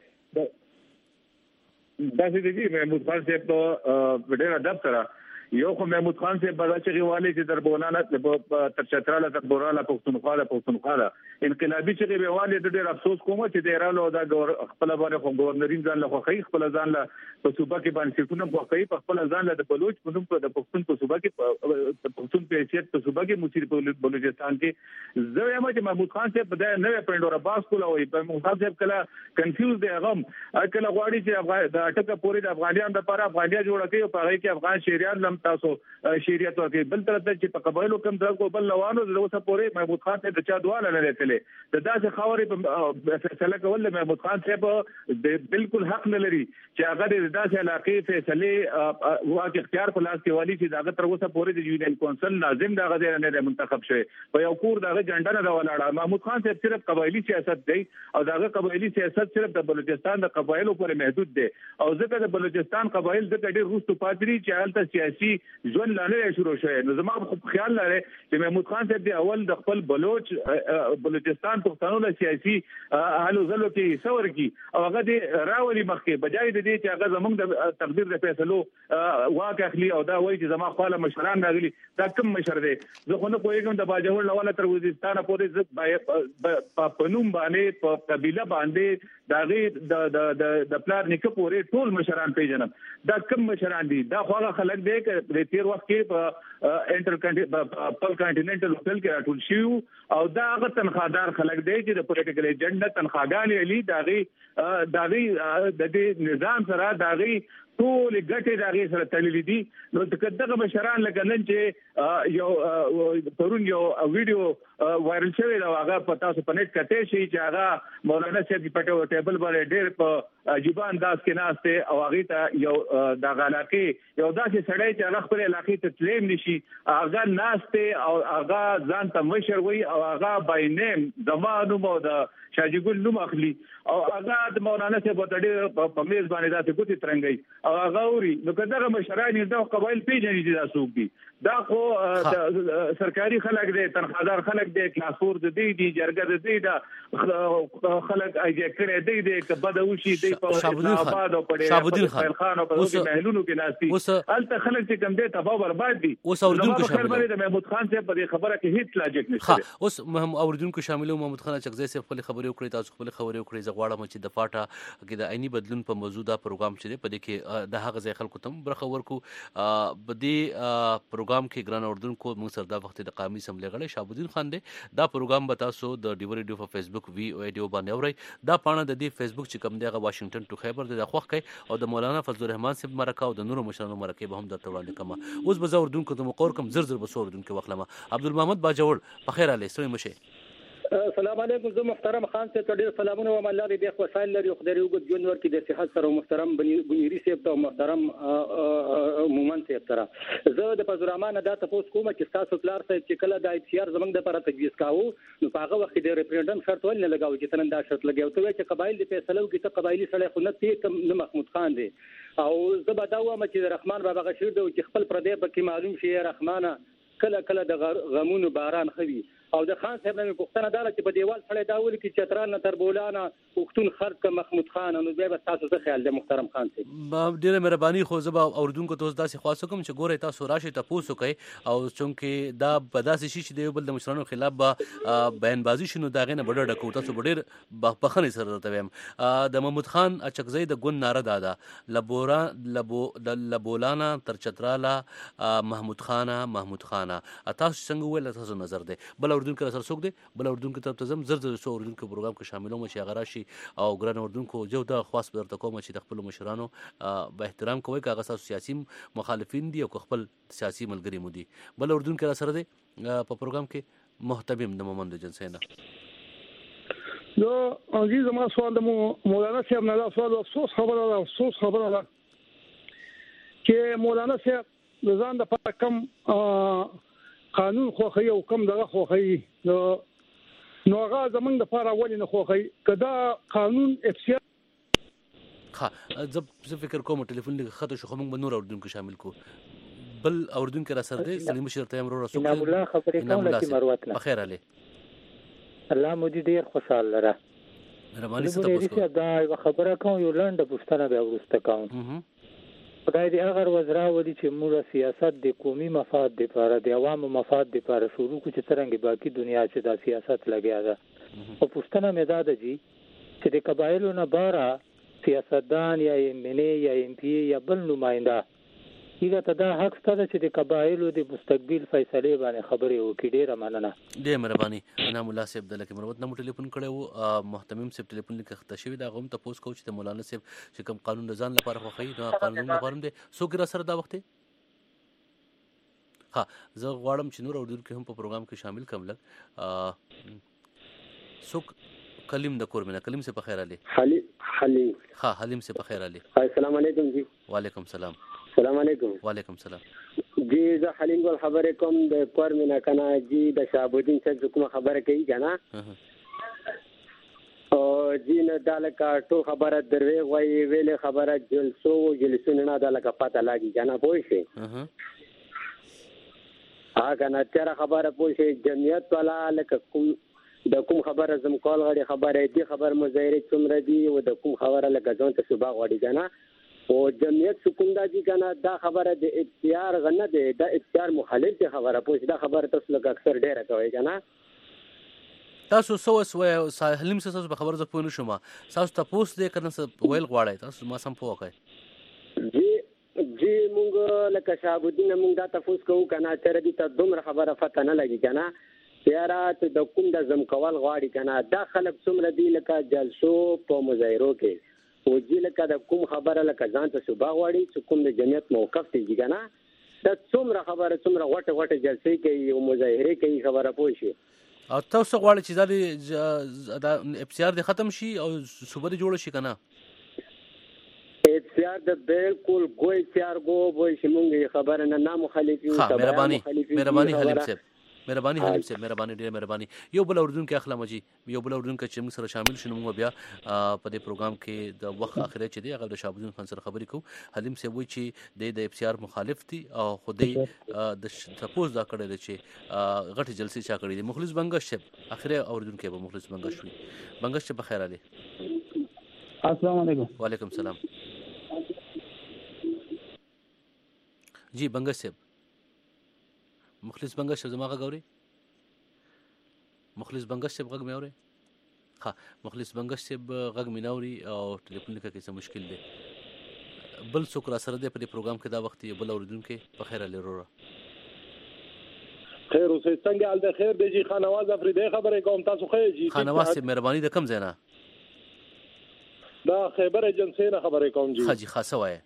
دا چې دی محمود خان صاحب په ډیر ادب سره یو خو محمود خان صاحب بدا چې غوالي چې در بونانه تر چتراله تر بوراله پښتونخوا له پښتونخوا انقلابي چې غوالي د ډېر افسوس کوم چې د ایرانو دا خپل باندې خو گورنرین ځان له خو خپل ځان له په صوبه کې باندې سیټونه خو کوي په خپل ځان له د بلوچ په نوم د پښتون په صوبه کې پښتون په حیثیت په صوبه کې مصیر په بلوچستان کې زه یم چې محمود خان صاحب د نوې پندور باس کوله وي په محمود صاحب کله کنفیوز دی غم کله غواړي چې د اټکه پوری د افغانیان د لپاره افغانیا جوړ کړي او په هغه کې افغان شهريان تاسو شریعت ورکړي بل تر ته چې په قبایلو کم درکو بل لوانو د اوسه پورې محمود خان ته د چا دواله نه لري د داسې خاورې په فیصله کول محمود خان صاحب بالکل حق نه لري چې هغه د داسې علاقې فیصله واک اختیار په لاس کې والی چې داغه تر اوسه پورې د یونین کونسل ناظم دغه ځای نه منتخب شوی په یو کور دغه جنډه نه ولاړه محمود خان صاحب صرف قبایلی سیاست دی او دغه قبایلی سیاست صرف د بلوچستان د قبایلو پورې محدود دی او ځکه د بلوچستان قبایل د ډېر روستو پاتري چې حالت سیاسي ژوند لاندې شروع شوی نو زما خو خیال لري چې محمود خان صاحب دی اول د خپل بلوچ بلوچستان پښتنو له سیاسي حالو زلو کې څور کی او هغه دی راولي مخکې بجای د دې چې هغه زمونږ د تقدیر د فیصلو واقع اخلي او دا وایي چې زما خپل مشران راغلي دا کوم مشر دی زه خو نه کوم د باجوړ لواله تر وزیرستان پورې په پنوم باندې په قبيله باندې داغي د د د پلان نیکه پورې ټول مشران پیژنم دا کوم مشران دي دا خو هغه خلک دی چې تیر وخت کې په انټر کانټیننټل کانټیننټل هوټل کې راټول شو او دا هغه تنخوادار خلک دی چې د پولیټیکل ایجنډا تنخواګانې لري داغي داغي د دې نظام سره داغي ټول ګټې داغي سره تړلې دي نو دغه مشران لکه نن چې یو پرون یو ویډیو وایرل شوی دا هغه په تاسو په نت کته شي چې هغه مولانا صاحب په ټیبل باندې ډېر په عجیب انداز کې ناشته او هغه ته یو د غلاقي یو داسې سړی چې هغه خپل علاقې ته تلیم نشي هغه ناشته او هغه ځان ته مشر وي او هغه بای نیم زمانو مو د شاجګل نوم اخلي او هغه د مولانا صاحب ته ډېر په میز باندې داسې ګوتې ترنګي او هغه اوري نو کداغه مشران دا قبایل پیژني چې دا څوک دي دا خو سرکاري خلک دي تنخوادار خلک دي کلاسور دي دي جرګه دي دا خلک اجازه کړي دي د کبد وشي دي په آباد او په شابودین خان او په محلونو کې ناسي الته خلک چې کم دي تباہ برباد دي اوس اوردونکو شامل دي محمود خان صاحب په خبره کې هیڅ لاجیک نشته ها اوس مهم اوردونکو شامل محمود خان چغزي صاحب خپل خبرې وکړي تاسو خپل خبرې وکړي زغواړم چې د پاټه کې د عیني بدلون په موضوع پروګرام چې په دې کې د هغه ځای خلکو تم برخه ورکو په دې پروګرام کې ګران اوردونکو موږ سره د وخت د قومي سملې غړي شابودین خان دی دا پروګرام به تاسو د ډیو ریډیو په فیسبوک وی او ایډیو باندې اوري دا پاڼه د دې فیسبوک چې کوم دی هغه واشنگټن ټو خیبر د خوښ کوي او د مولانا فضل الرحمن صاحب مرکه او د نورو مشرانو مرکه به هم درته وړاندې کوم اوس به زه اوردونکو ته مقور کوم زر زر به اوردونکو واخلم عبدالمحمد باجوړ په خیر علي سوي مشه السلام علیکم زه محترم خان صاحب ته ډیر سلامونه وایم الله دې د خوشحال لري خدای وګد ژوند ورکړي د صحت سره محترم بنيري صاحب ته محترم مومن صاحب سره زه د پزرامانه دا تاسو کوم چې تاسو پلار صاحب چې کله د اف سی آر زمنګ د لپاره تجویز کاوه نو په هغه وخت د ریفرندم شرط ول نه لګاو چې تنن دا شرط لګاو ته چې قبایل د فیصلو کې ته قبایلی سره خو نه تي نه محمود خان دی او زه به دا وایم چې رحمان بابا غشیر دی چې خپل پردې پکې معلوم شي رحمانه کله کله د غمونو باران خوي او د خان صاحب نه پوښتنه دا چې په دیوال سره دا ول کې چتران نه تر بولانا وختون خرج ک محمود خان نو بیا تاسو څه خیال دی محترم خان صاحب ډیره مهرباني خو زبا اوردونکو ته داسې خاصه کوم چې ګوره تاسو راشي تاسو کوي او چونکې دا بداسې شي چې د بل د مشرانو خلاف به بیانبازي شنو دا غنه بډړ ډکو تاسو ډیر بخښنې سره ته ویم د محمود خان اچکزی د ګون ناره دادا لبورا لبو د لبولانا تر چترالا محمود خان محمود خان تاسو څنګه ول تاسو نظر دی بل اردوونکو سره څوک دی بل اردوونکو طرف ته زم زر زر سو اردوونکو پروګرام کې شاملوم چې هغه راشي او ګران اردوونکو جو دا خاص درته کوم چې د خپل مشرانو به احترام کوي که هغه تاسو سیاسي مخالفین دي او خپل سیاسي ملګری مو دي بل اردوونکو سره دی په پروګرام کې محتمم د مومند جنسینا نو عزیز ما سوال د مولانا صاحب نه سوال افسوس خبره ده افسوس خبره ده چې مولانا صاحب د ځان د پاره کم قانون خوخی او کم دغه خوخی نو نو هغه زمنګ د پاره ولې نه خوخی کدا قانون افسیار ها زه فکر کوم ټلیفون لږ خطه شو موږ نور اردوونکو شامل کو بل اردوونکو را سره دی سلیم شرطه امر رسول نعم الله خبرې کوم چې مروت نه بخیر علي الله مو دې ډیر خوشاله لره مهرباني ستاسو ته دا یو خبره کوم یو لاندې پوښتنه به ورسته کوم خدای دې هغه وزرا ودی چې موږ سیاست د قومي مفاد لپاره د عوامو مفاد لپاره شروع کو چې څنګه باقي دنیا چې د سیاست لګیا ده او پښتنه مې دا ده چې د قبایلو نه بارا سیاستدان یا ایم ان ای یا ایم پی یا بل نماینده ایګه ته دا حق ستاسو چې د قبایلو د مستقبل فیصله باندې خبرې وکړي ډیره مننه ډیره مهرباني انا مولا صاحب دلته مروت نو ټلیفون کړو محتمم صاحب ټلیفون لیکه خطه شوی دا غوم ته پوس کوم چې مولانا صاحب چې کوم قانون ځان لپاره خوخی نو قانون لپاره دې سو ګر سره دا وخت ها زه غواړم چې نور اردو کې هم په پروګرام کې شامل کړم لګ سو کلیم د کور مینه کلیم سے په خیر علي حلیم حلیم ها حلیم سے په خیر علي السلام علیکم جی وعلیکم السلام السلام علیکم وعلیکم السلام جی زه حلیم ګل خبرې کوم د کور مینا کنه جی د شابودین څخه کوم خبره کوي کنه او جی نه دالکا ټول خبره دروي وای ویلې خبره جلسو جلسونه نه دالکا پته لاګي کنه پوه شي ها کنه تر خبره پوه شي جمعیت والا لکه کوم د کوم خبره زم کول غړي خبره دي خبر مظاهره څومره دي او د کوم خبره لکه ځان ته صبح غړي کنه او جمعیت سکون دا دي کنه دا خبره د اختیار غنه ده د اختیار مخالف دي خبره پوه دا خبره تاسو لکه اکثر ډیره کوي کنه تاسو سو سو ساحلم سره تاسو خبره ز پونه شوما تاسو تاسو دې کنه ویل غواړی تاسو ما سم پوه کوي جی جی مونږ لکه شابودین مونږ دا تاسو کوو کنه تر دې ته دومره خبره فته نه لګي کنه یارات د کوم د زم کول غواړي کنه دا خلک څومره دی لکه جلسو په مظاهرو کې او جی لکه د کوم خبره لکه ځان ته صبح غواړي چې کوم د جمعیت موقف دی کنه دا څومره خبره څومره غټه غټه جلسې کوي او مظاهره کوي خبره پوه شي او تاسو غواړئ چې دا اف سی آر د ختم شي او صوبه جوړ شي کنه اف سی آر د بالکل ګوي سی آر ګو وای چې مونږه خبره نه نه مخالفین ها مهرباني مهرباني حلیم صاحب مهرباني حلیم صاحب مهرباني ډېر مهرباني. یو بل اردن کې اخلا مجي یو بل اردن کې چې موږ سره شامل شنو موږ بیا په دې پروګرام کې د وخت اخره چې دی هغه د شهاب الدین خان سره خبرې کوو. حلیم صاحب وایي چې د د اف سی آر مخالف دي او خودي د تپوس دا کړی چې غټ جلسې چا کړی دي. مخلص بنگش صاحب اخره اردن کې به مخلص بنگش وي. بنگش صاحب بخیر علي. السلام علیکم. وعلیکم السلام. جی بنگش صاحب مخلص بنگش صاحب زما غږ اوري؟ مخلص بنگش صاحب غږ مې اوري؟ ها مخلص بنگش صاحب غږ مې نه اوري او ټلیفون لیکه کې څه مشکل دی. بل څوک را سره دی په دې پروګرام کې دا وخت یې بل اوریدونکي په خیر علي وروره. خیر اوسئ څنګه حال دی؟ خیر دی جی. خانواز افریدی خبرې کوم. تاسو خیر جی؟ خانواز صاحب مهرباني د کم ځای نه؟ دا خیبر ایجنسی نه خبرې کوم جی. ښه جي ښه څه وایې؟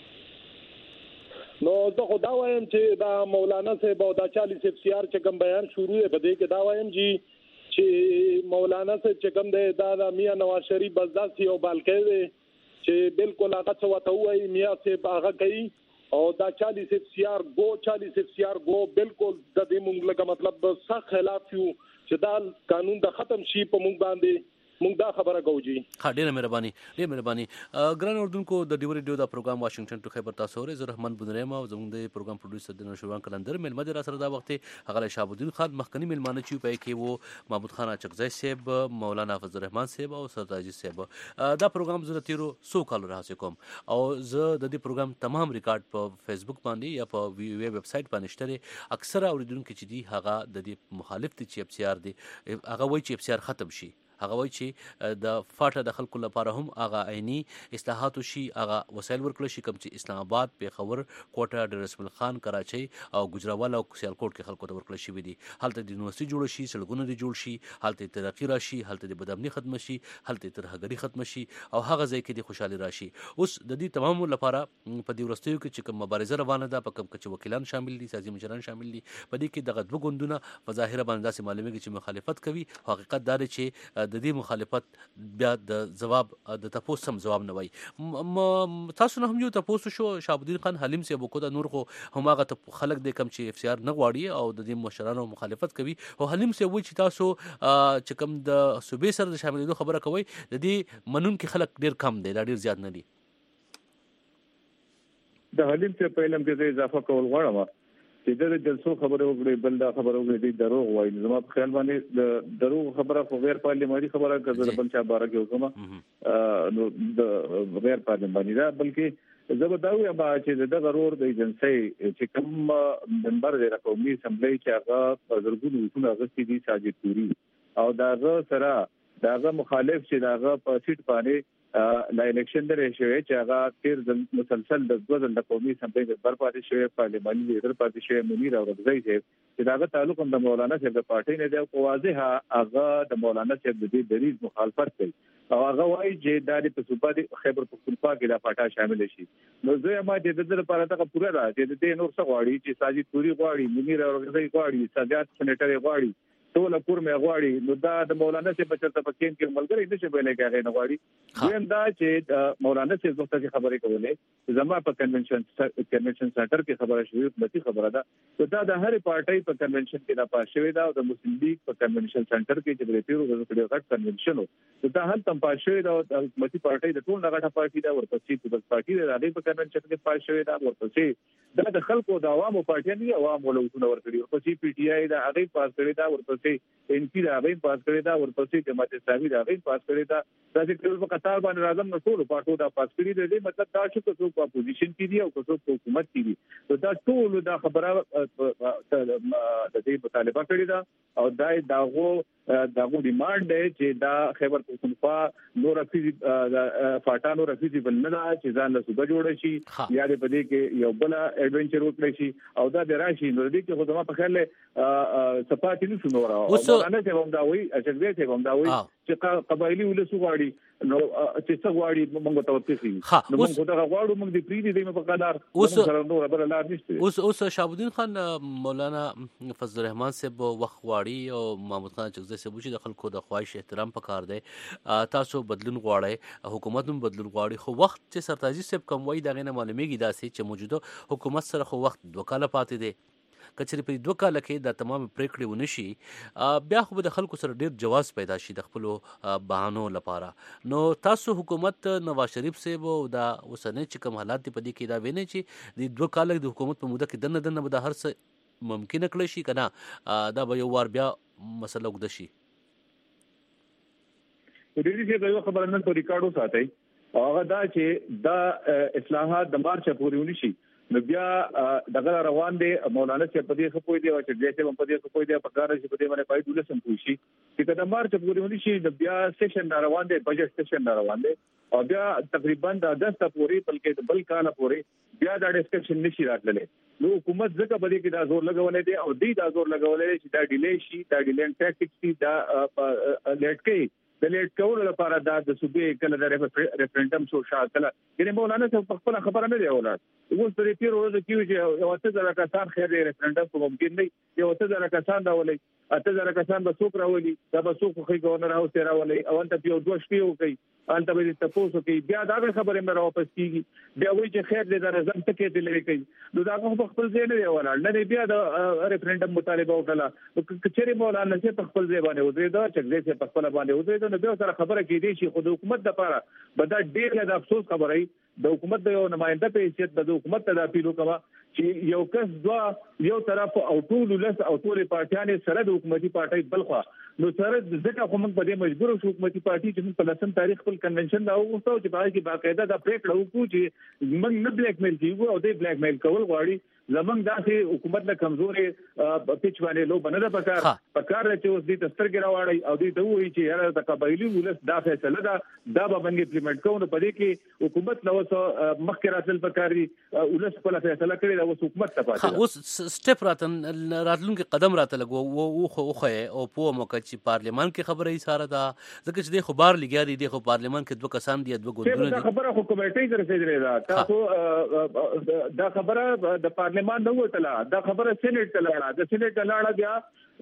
نو زه خو دا وایم چې دا مولانا صاحب او دا چالیس اف سی آر چې کوم بیان شروع دی په دې کې دا وایم جی چې مولانا صاحب چې کوم دی دا د میاں نواز شریف بس داسې یو بالکې دی چې بالکل هغه څه ورته وایي میاں صاحب هغه کوي او دا چالیس اف سی آر گو چالیس اف سی آر گو بالکل د دې مونږ لکه مطلب سخت خلاف یو چې دا قانون د ختم شي په مونږ باندې مونږ دا خبره کوو جی. ها ډیره مهرباني ډیره مهرباني. ګران اردوونکو د ډیو ریډیو دا پروګرام واشنگټن ټو خیبر تاسو اورئ. زه رحمان بنریم او زموږ د پروګرام پروډوسر د نشوان کلندر ملمه د را سره دا وخت هغه شهاب الدین خان مخکنی ملمانه چې په کې وو محمود خان اچکزی صاحب مولانا فضل الرحمن صاحب او سرتاجی صاحب. دا پروګرام زه تیرو سو کال راځم کوم او زه د دې پروګرام تمام ریکارډ په فیسبوک باندې یا په ویب سټ باندې شته. اکثره اوریدونکو چې دی هغه د دې مخالف دي چې اف سی آر دی هغه وایي چې اف سی آر ختم شي. هغه وایي چې د فاټه د خلکو لپاره هم هغه عیني اصلاحات وشي هغه وسایل ورکړل شي کوم چې اسلام آباد پیښور کوټه ډیر اسماعیل خان کراچۍ او ګجراوال او سیالکوټ کې خلکو ته ورکړل شوي دي. هلته د یونیورسيټي جوړ شي سړکونه دي جوړ شي هلته ترقي راشي هلته د بدامني ختم شي هلته ترهګري ختم شي او هغه ځای کې د خوشحالي راشي. اوس د دې تمام لپاره په دې ورستیو کې چې کوم مبارزه روانه ده په کوم کې وکیلان شامل دي سازي مشران شامل دي په دې کې دغه دوه ګوندونه په ظاهر باندې داسې معلومیږي چې مخالفت کوي. حقیقت دا دی چې د دې مخالفت بیا د جواب د تاسو سم جواب نه وای. تاسو نه هم یو تاسو شو شهاب الدین خان حلیم صاحب کو د نور خو هماغه خلک د کم چې اف سی آر نه غواړي او د دې مشرانو مخالفت کوي او حلیم صاحب وایي چې تاسو چې کوم د صوبې سره د شاملېدو خبره کوي د دې منونکي خلک ډیر کم دي دا ډیر زیات نه دي. د حلیم صاحب په علم کې اضافه کول غواړم چې د جلسو خبره وکړي بل دا خبره وکړي د دروغ وایي. زما په خیال باندې د دروغ خبره خو غیر پارلماني خبره کوي بل چا باره کې وکړه نو د غیر پارلماني دا بلکې زه به دا وایم چې د ضرور د ایجنسی چې کوم منبر د قومي اسمبلی چې هغه په زرګونو وسونه غوښتي دي ساجد پوری او داغه سره داغه مخالف چې داغه په سیټ باندې لا الیکشن درې شوی چې هغه تیر د مسلسل د دوه د قومي اسمبلی د برپاتې شوی پارلماني لیډر پاتې شوی منیر او رضای صاحب چې داغه تعلق د مولانا صاحب د پارټۍ نه دی او واضحه هغه د مولانا صاحب د دې دریز مخالفت کوي او هغه وایي چې د دې په صوبه خیبر پختونخوا کې د پاټا شامل شي. نو زه ما د دې لپاره ته پوره را چې د نور څه غواړي چې ساجد پوری غواړي منیر او رضای غواړي سجاد سېنیټر غواړي ټول کور مې غواړي نو دا د مولانا صاحب په چرته پکې کې ملګری نشي ویلې کې هغه نه غواړي. ویم دا چې مولانا صاحب وخت کې خبرې کولې زما په کنونشن کنونشن سنټر کې خبره شوې متي خبره ده نو دا د هر پارټۍ په کنونشن کې دا پاس شوې ده او د مسلم لیگ په کنونشن سنټر کې چې د تیرو ورځو کې غټ کنونشن نو دا هم تم پاس شوې ده او متي پارټۍ د ټول غټه پارټۍ ده ورپسې په پارټۍ د هغه په کنونشن کې پاس شوې ده ورپسې دا د خلکو د عوامو پارټۍ نه عوامو ولونه ورکړي ورپسې پی ټی آی دا هغه پاس کړی دا ورپسې ان پی دا هغه پاس کړی دا ورپسې جماعت اسلامي دا هغه پاس کړی دا دا چې په قطار باندې راځم نو ټول پارټو دا پاس کړی دی مطلب دا چې څوک په اپوزیشن کې دی او څوک په حکومت کې دي نو دا ټول دا خبره د دې مطالبه کړی دا او دا داغو داغو ډیماند دی چې دا خیبر پختونخوا نور افیزي فاټا نور افیزي بل نه چې ځان له صوبه جوړ شي یا دې په دې کې یو بل ایڈونچر وکړي شي او دا د راشي نو دې کې خو زما په خیال له صفات نه شنو راو انا ته هم دا وایي چې دې ته هم دا وایي چې قبایلی ولسو غواړي نو چې څه غواړي موږ ته وتخي نو موږ دا غواړو موږ دې پری دې په قدر اوس سره نور بل لار نشته. اوس اوس شهاب الدین خان مولانا فضل الرحمن صاحب وخت غواړي او محمود خان چغزی صاحب چې د خلکو د خواهش احترام پکار دی تاسو بدلون غواړئ حکومت هم بدلون غواړي خو وخت چې سرتاجی صاحب کوم وایي دغه نه معلومیږي داسې چې موجوده حکومت سره خو وخت دوه کاله پاتې دی کچري په دوه کال کې د تمام پریکړې ونشي بیا خو د خلکو سره ډیر جواز پیدا شي د خپل بهانو لپاره. نو تاسو حکومت نواز شریف صاحب او دا اوسنۍ چې کوم حالات په دې کې دا ویني چې د دوه کال د حکومت په موده کې دنه دنه به د هر څه ممکن کړی شي کنه دا به یو وار بیا مسله وګد شي. د دې چې یو خبره نن په ریکارډو ساتي هغه دا چې دا اصلاحات د مارچ پورې ونشي نو بیا دغه روان دي مولانا چې په دې خپوي دي او چې دې په دې خپوي دي په کار چې په دې باندې پای ډول سم کوشي چې کله مارچ پورې ونشي د بیا سیشن روان دي بجټ سیشن روان دي او بیا تقریبا د اگست پورې بلکې د بل کال پورې بیا دا ډسکشن نشي راتللی. نو حکومت ځکه په دې کې دا زور لګولې دي او دې دا زور لګولې چې دا ډیلی شي دا ډیلین ټاکټکس دي دا لیټ کوي د لیټ کولو لپاره دا د صوبې کله د ریفرندم شو شاکله یعنی مولانا څه په خپل خبره نه دی اولاد اوس د دې پیر ورځ کې چې یو څه زره کسان خیر ریفرندم په ممکن نه یو څه زره کسان راولي اته زره کسان به څوک راولي دا به څوک خو گورنر هاوس ته راولي او انت یو دوه شپې وکي انت به تاسو کې بیا دا خبره مې راوپس کیږي بیا وایي چې خیر دې دا رزم ټکې دې لري کوي نو دا په خپل ځای نه دی ولر نه بیا د ریفرندم مطالبه وکړه کچېری مولانا چې په خپل ځای باندې ودرې دا چې دې په خپل باندې ودرې نو بیا سره خبره کې دي چې خود حکومت د لپاره بدا ډېر د افسوس خبره د حکومت د یو نماینده په حیثیت د حکومت ته د اپیل وکړه چې یو کس دوا یو طرف او ټول لس او ټول پارټیانې سره د حکومتي پارټي بلخوا نو سره ځکه خو موږ په دې مجبور شو حکومتي پارټي چې په لسم تاریخ خپل کنونشن دا وغوښتو چې باید کې باقاعده د پریکړه وکړو چې موږ نه بلیک میل کیږو او د بلیک میل کول غواړي زمونږ داسې حکومت له کمزورې پیچ باندې لو بنه ده پکار پکار چې اوس دې تسترګې راوړي او دې ته وایي چې یاره د قبایلی ولس دا فیصله ده دا به باندې امپلیمنٹ کوو نو په دې کې حکومت نو مخکې راتل پکاري ولس خپل فیصله کړې دا اوس حکومت ته پاتې اوس سټپ راتن راتلونکي قدم راته لګو او خو خو او په موقع چې پارلیمان کې خبره یې ساره ده ځکه چې د خبر لګیا دي د پارلیمان کې دوه کسان دي دوه ګوندونه دي دا خبره خو کمیټې تر رسیدلې ده تاسو دا خبره د پارلیمان نو وتلا دا خبره سېنات ته لاړه د سېنات ته لاړه بیا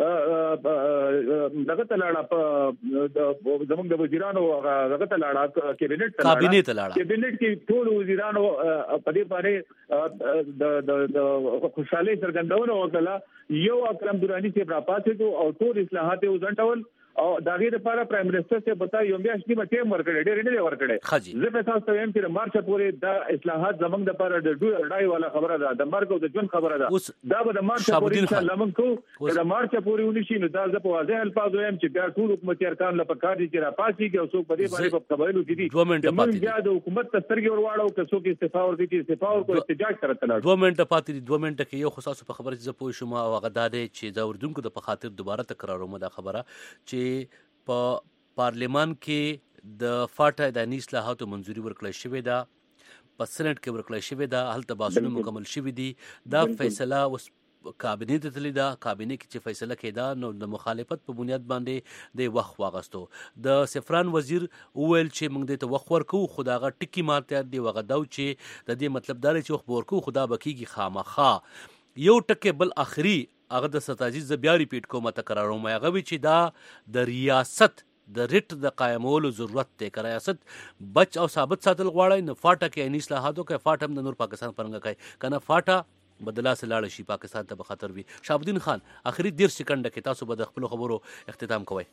دغه ته لاړه په زموږ د وزیرانو دغه ته لاړه کابینټ ته کابینټ ته لاړه کابینټ کې ټول وزیرانو په دې باندې د د خوشحالي څرګندونه وکړه یو اکرم درانی چې را پاتې او ټول اصلاحات یې وزنټول او داغه لپاره پرایم منسٹر ته بتا یو میاشت کې ټیم ورکړي ډېر نه ورکړي زه په تاسو ته وایم چې مارچ پورې دا اصلاحات زمنګ د لپاره د ډای والا خبره ده د مرګ او د ژوند خبره ده دا به د مارچ پورې ان شاء الله موږ کوو د مارچ پورې ونشي نو دا زه په واضح الفاظ وایم چې بیا ټول حکومت ارکان لپاره کار دي چې را پاسي کې او څوک په دې باندې په قبایلو کې دي موږ بیا د حکومت تسترګي ورواړو که څوک استعفا ورکړي چې استعفا ورکړي احتجاج سره تلاړ دوه منټه پاتې دي دوه منټه کې یو خصاص په خبره چې پوه شوم او هغه دا دی چې دا اردوونکو د په خاطر دوباره تکراروم دا خبره چې په پارلیمان کې د فاټا د اصلاحاتو منځوري ورکړل شوې ده په سېنات کې ورکړل شوې ده هلته باسونه مکمل شوې دي دا فیصله اوس کابینه ته تللی ده کابینه کې چې فیصله کېده نو د مخالفت په بنیاد باندې د وخت واغستو د سفران وزیر وویل چې موږ د ته وخت ورکو خو دا غ ټکی ماته دی وغه داو چې د دې مطلب دا چې وخت ورکو خدا بکیږي خامخا یو ټکی بل اخري هغه د ستاجي ز بیا ریپیټ کوم تکراروم هغه وی چې دا د ریاست د ریټ د قائمولو ضرورت دی که ریاست بچ او ثابت ساتل غواړي نو فاټا کې عیني اصلاحاتو کې فاټا هم د نور پاکستان پرنګ کوي کنه فاټا بدلا سره لاړ شي پاکستان ته به خطر وي. شهابالدین خان اخري ډیر سکند کې تاسو به د خپل خبرو اختتام کوئ.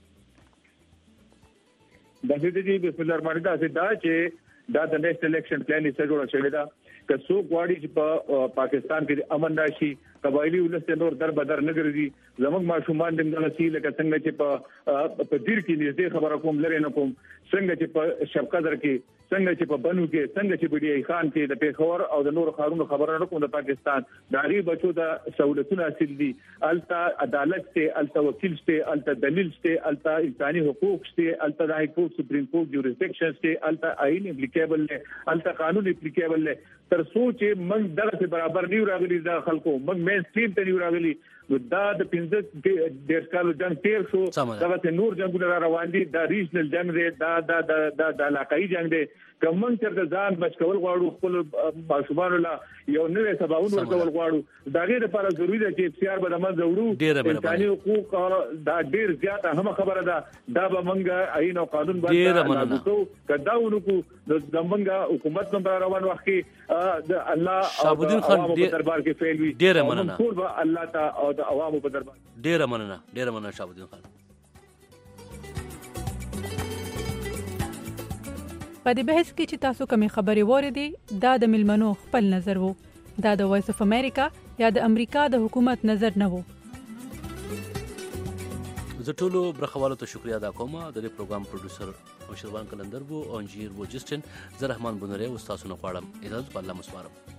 د دې دې بسم الله الرحمن الرحیم دا چې دا د نیکسټ الیکشن پلان یې جوړ شوی دا که څوک غواړي چې په پاکستان کې امن راشي قبایلی ولس نور در بدر نه ګرځي زموږ ماشومان د دغه لکه څنګه چې په په دیر کې نږدې خبره کوم لري نه کوم څنګه چې په شفقدر کې څنګه چې په بنو کې څنګه چې په ډی ای خان کې د پیښور او د نور خارونو خبره نه کوم د پاکستان د غریب بچو د سہولتونو حاصل دي التا عدالت ته التا وکیل ته التا دلیل ته التا انساني حقوق ته التا د های کورټ سپریم کورټ جوریسډکشن ته التا آئین اپلیکیبل نه التا قانون اپلیکیبل نه تر سوچ من دغه برابر نیو راغلي د خلکو من مین سټریم ته نیو راغلي دا د پنځه ډیر کال جنگ تیر شو دغه نور جنگونه روان دي دا ریجنل جنگ دی دا د د د علاقائی جنگ دی کوم چې ځان بچ کول غواړو خپل ماشومان لا یو نوې سباون ورکول غواړو دا غیر لپاره ضروری ده چې اف سی آر به د منځ وړو انساني حقوق دا ډیر زیاته هم خبره ده دا به منګه عین او قانون باندې لاګو کوو کداونو کو د منګه حکومت نمبر روان وخت کې د الله شهاب الدین خان په دربار کې فعل وي ډیر مننه ټول به الله تعالی او د عوامو په دربار ډیر مننه ډیر مننه شهاب الدین خان. په دې بحث کې چې تاسو کومې خبرې واورېدې دا د ملمنو خپل نظر وو دا د وایس اف امریکا یا د امریکا د حکومت نظر نه وو. زه ټولو برخوالو ته شکریا ادا کوم. د دې پروګرام پروډوسر مشروان کلندر وو او انجینیر وو جسټن. زه رحمان بنوری او تاسو نه غواړم اجازه په الله مسوارم.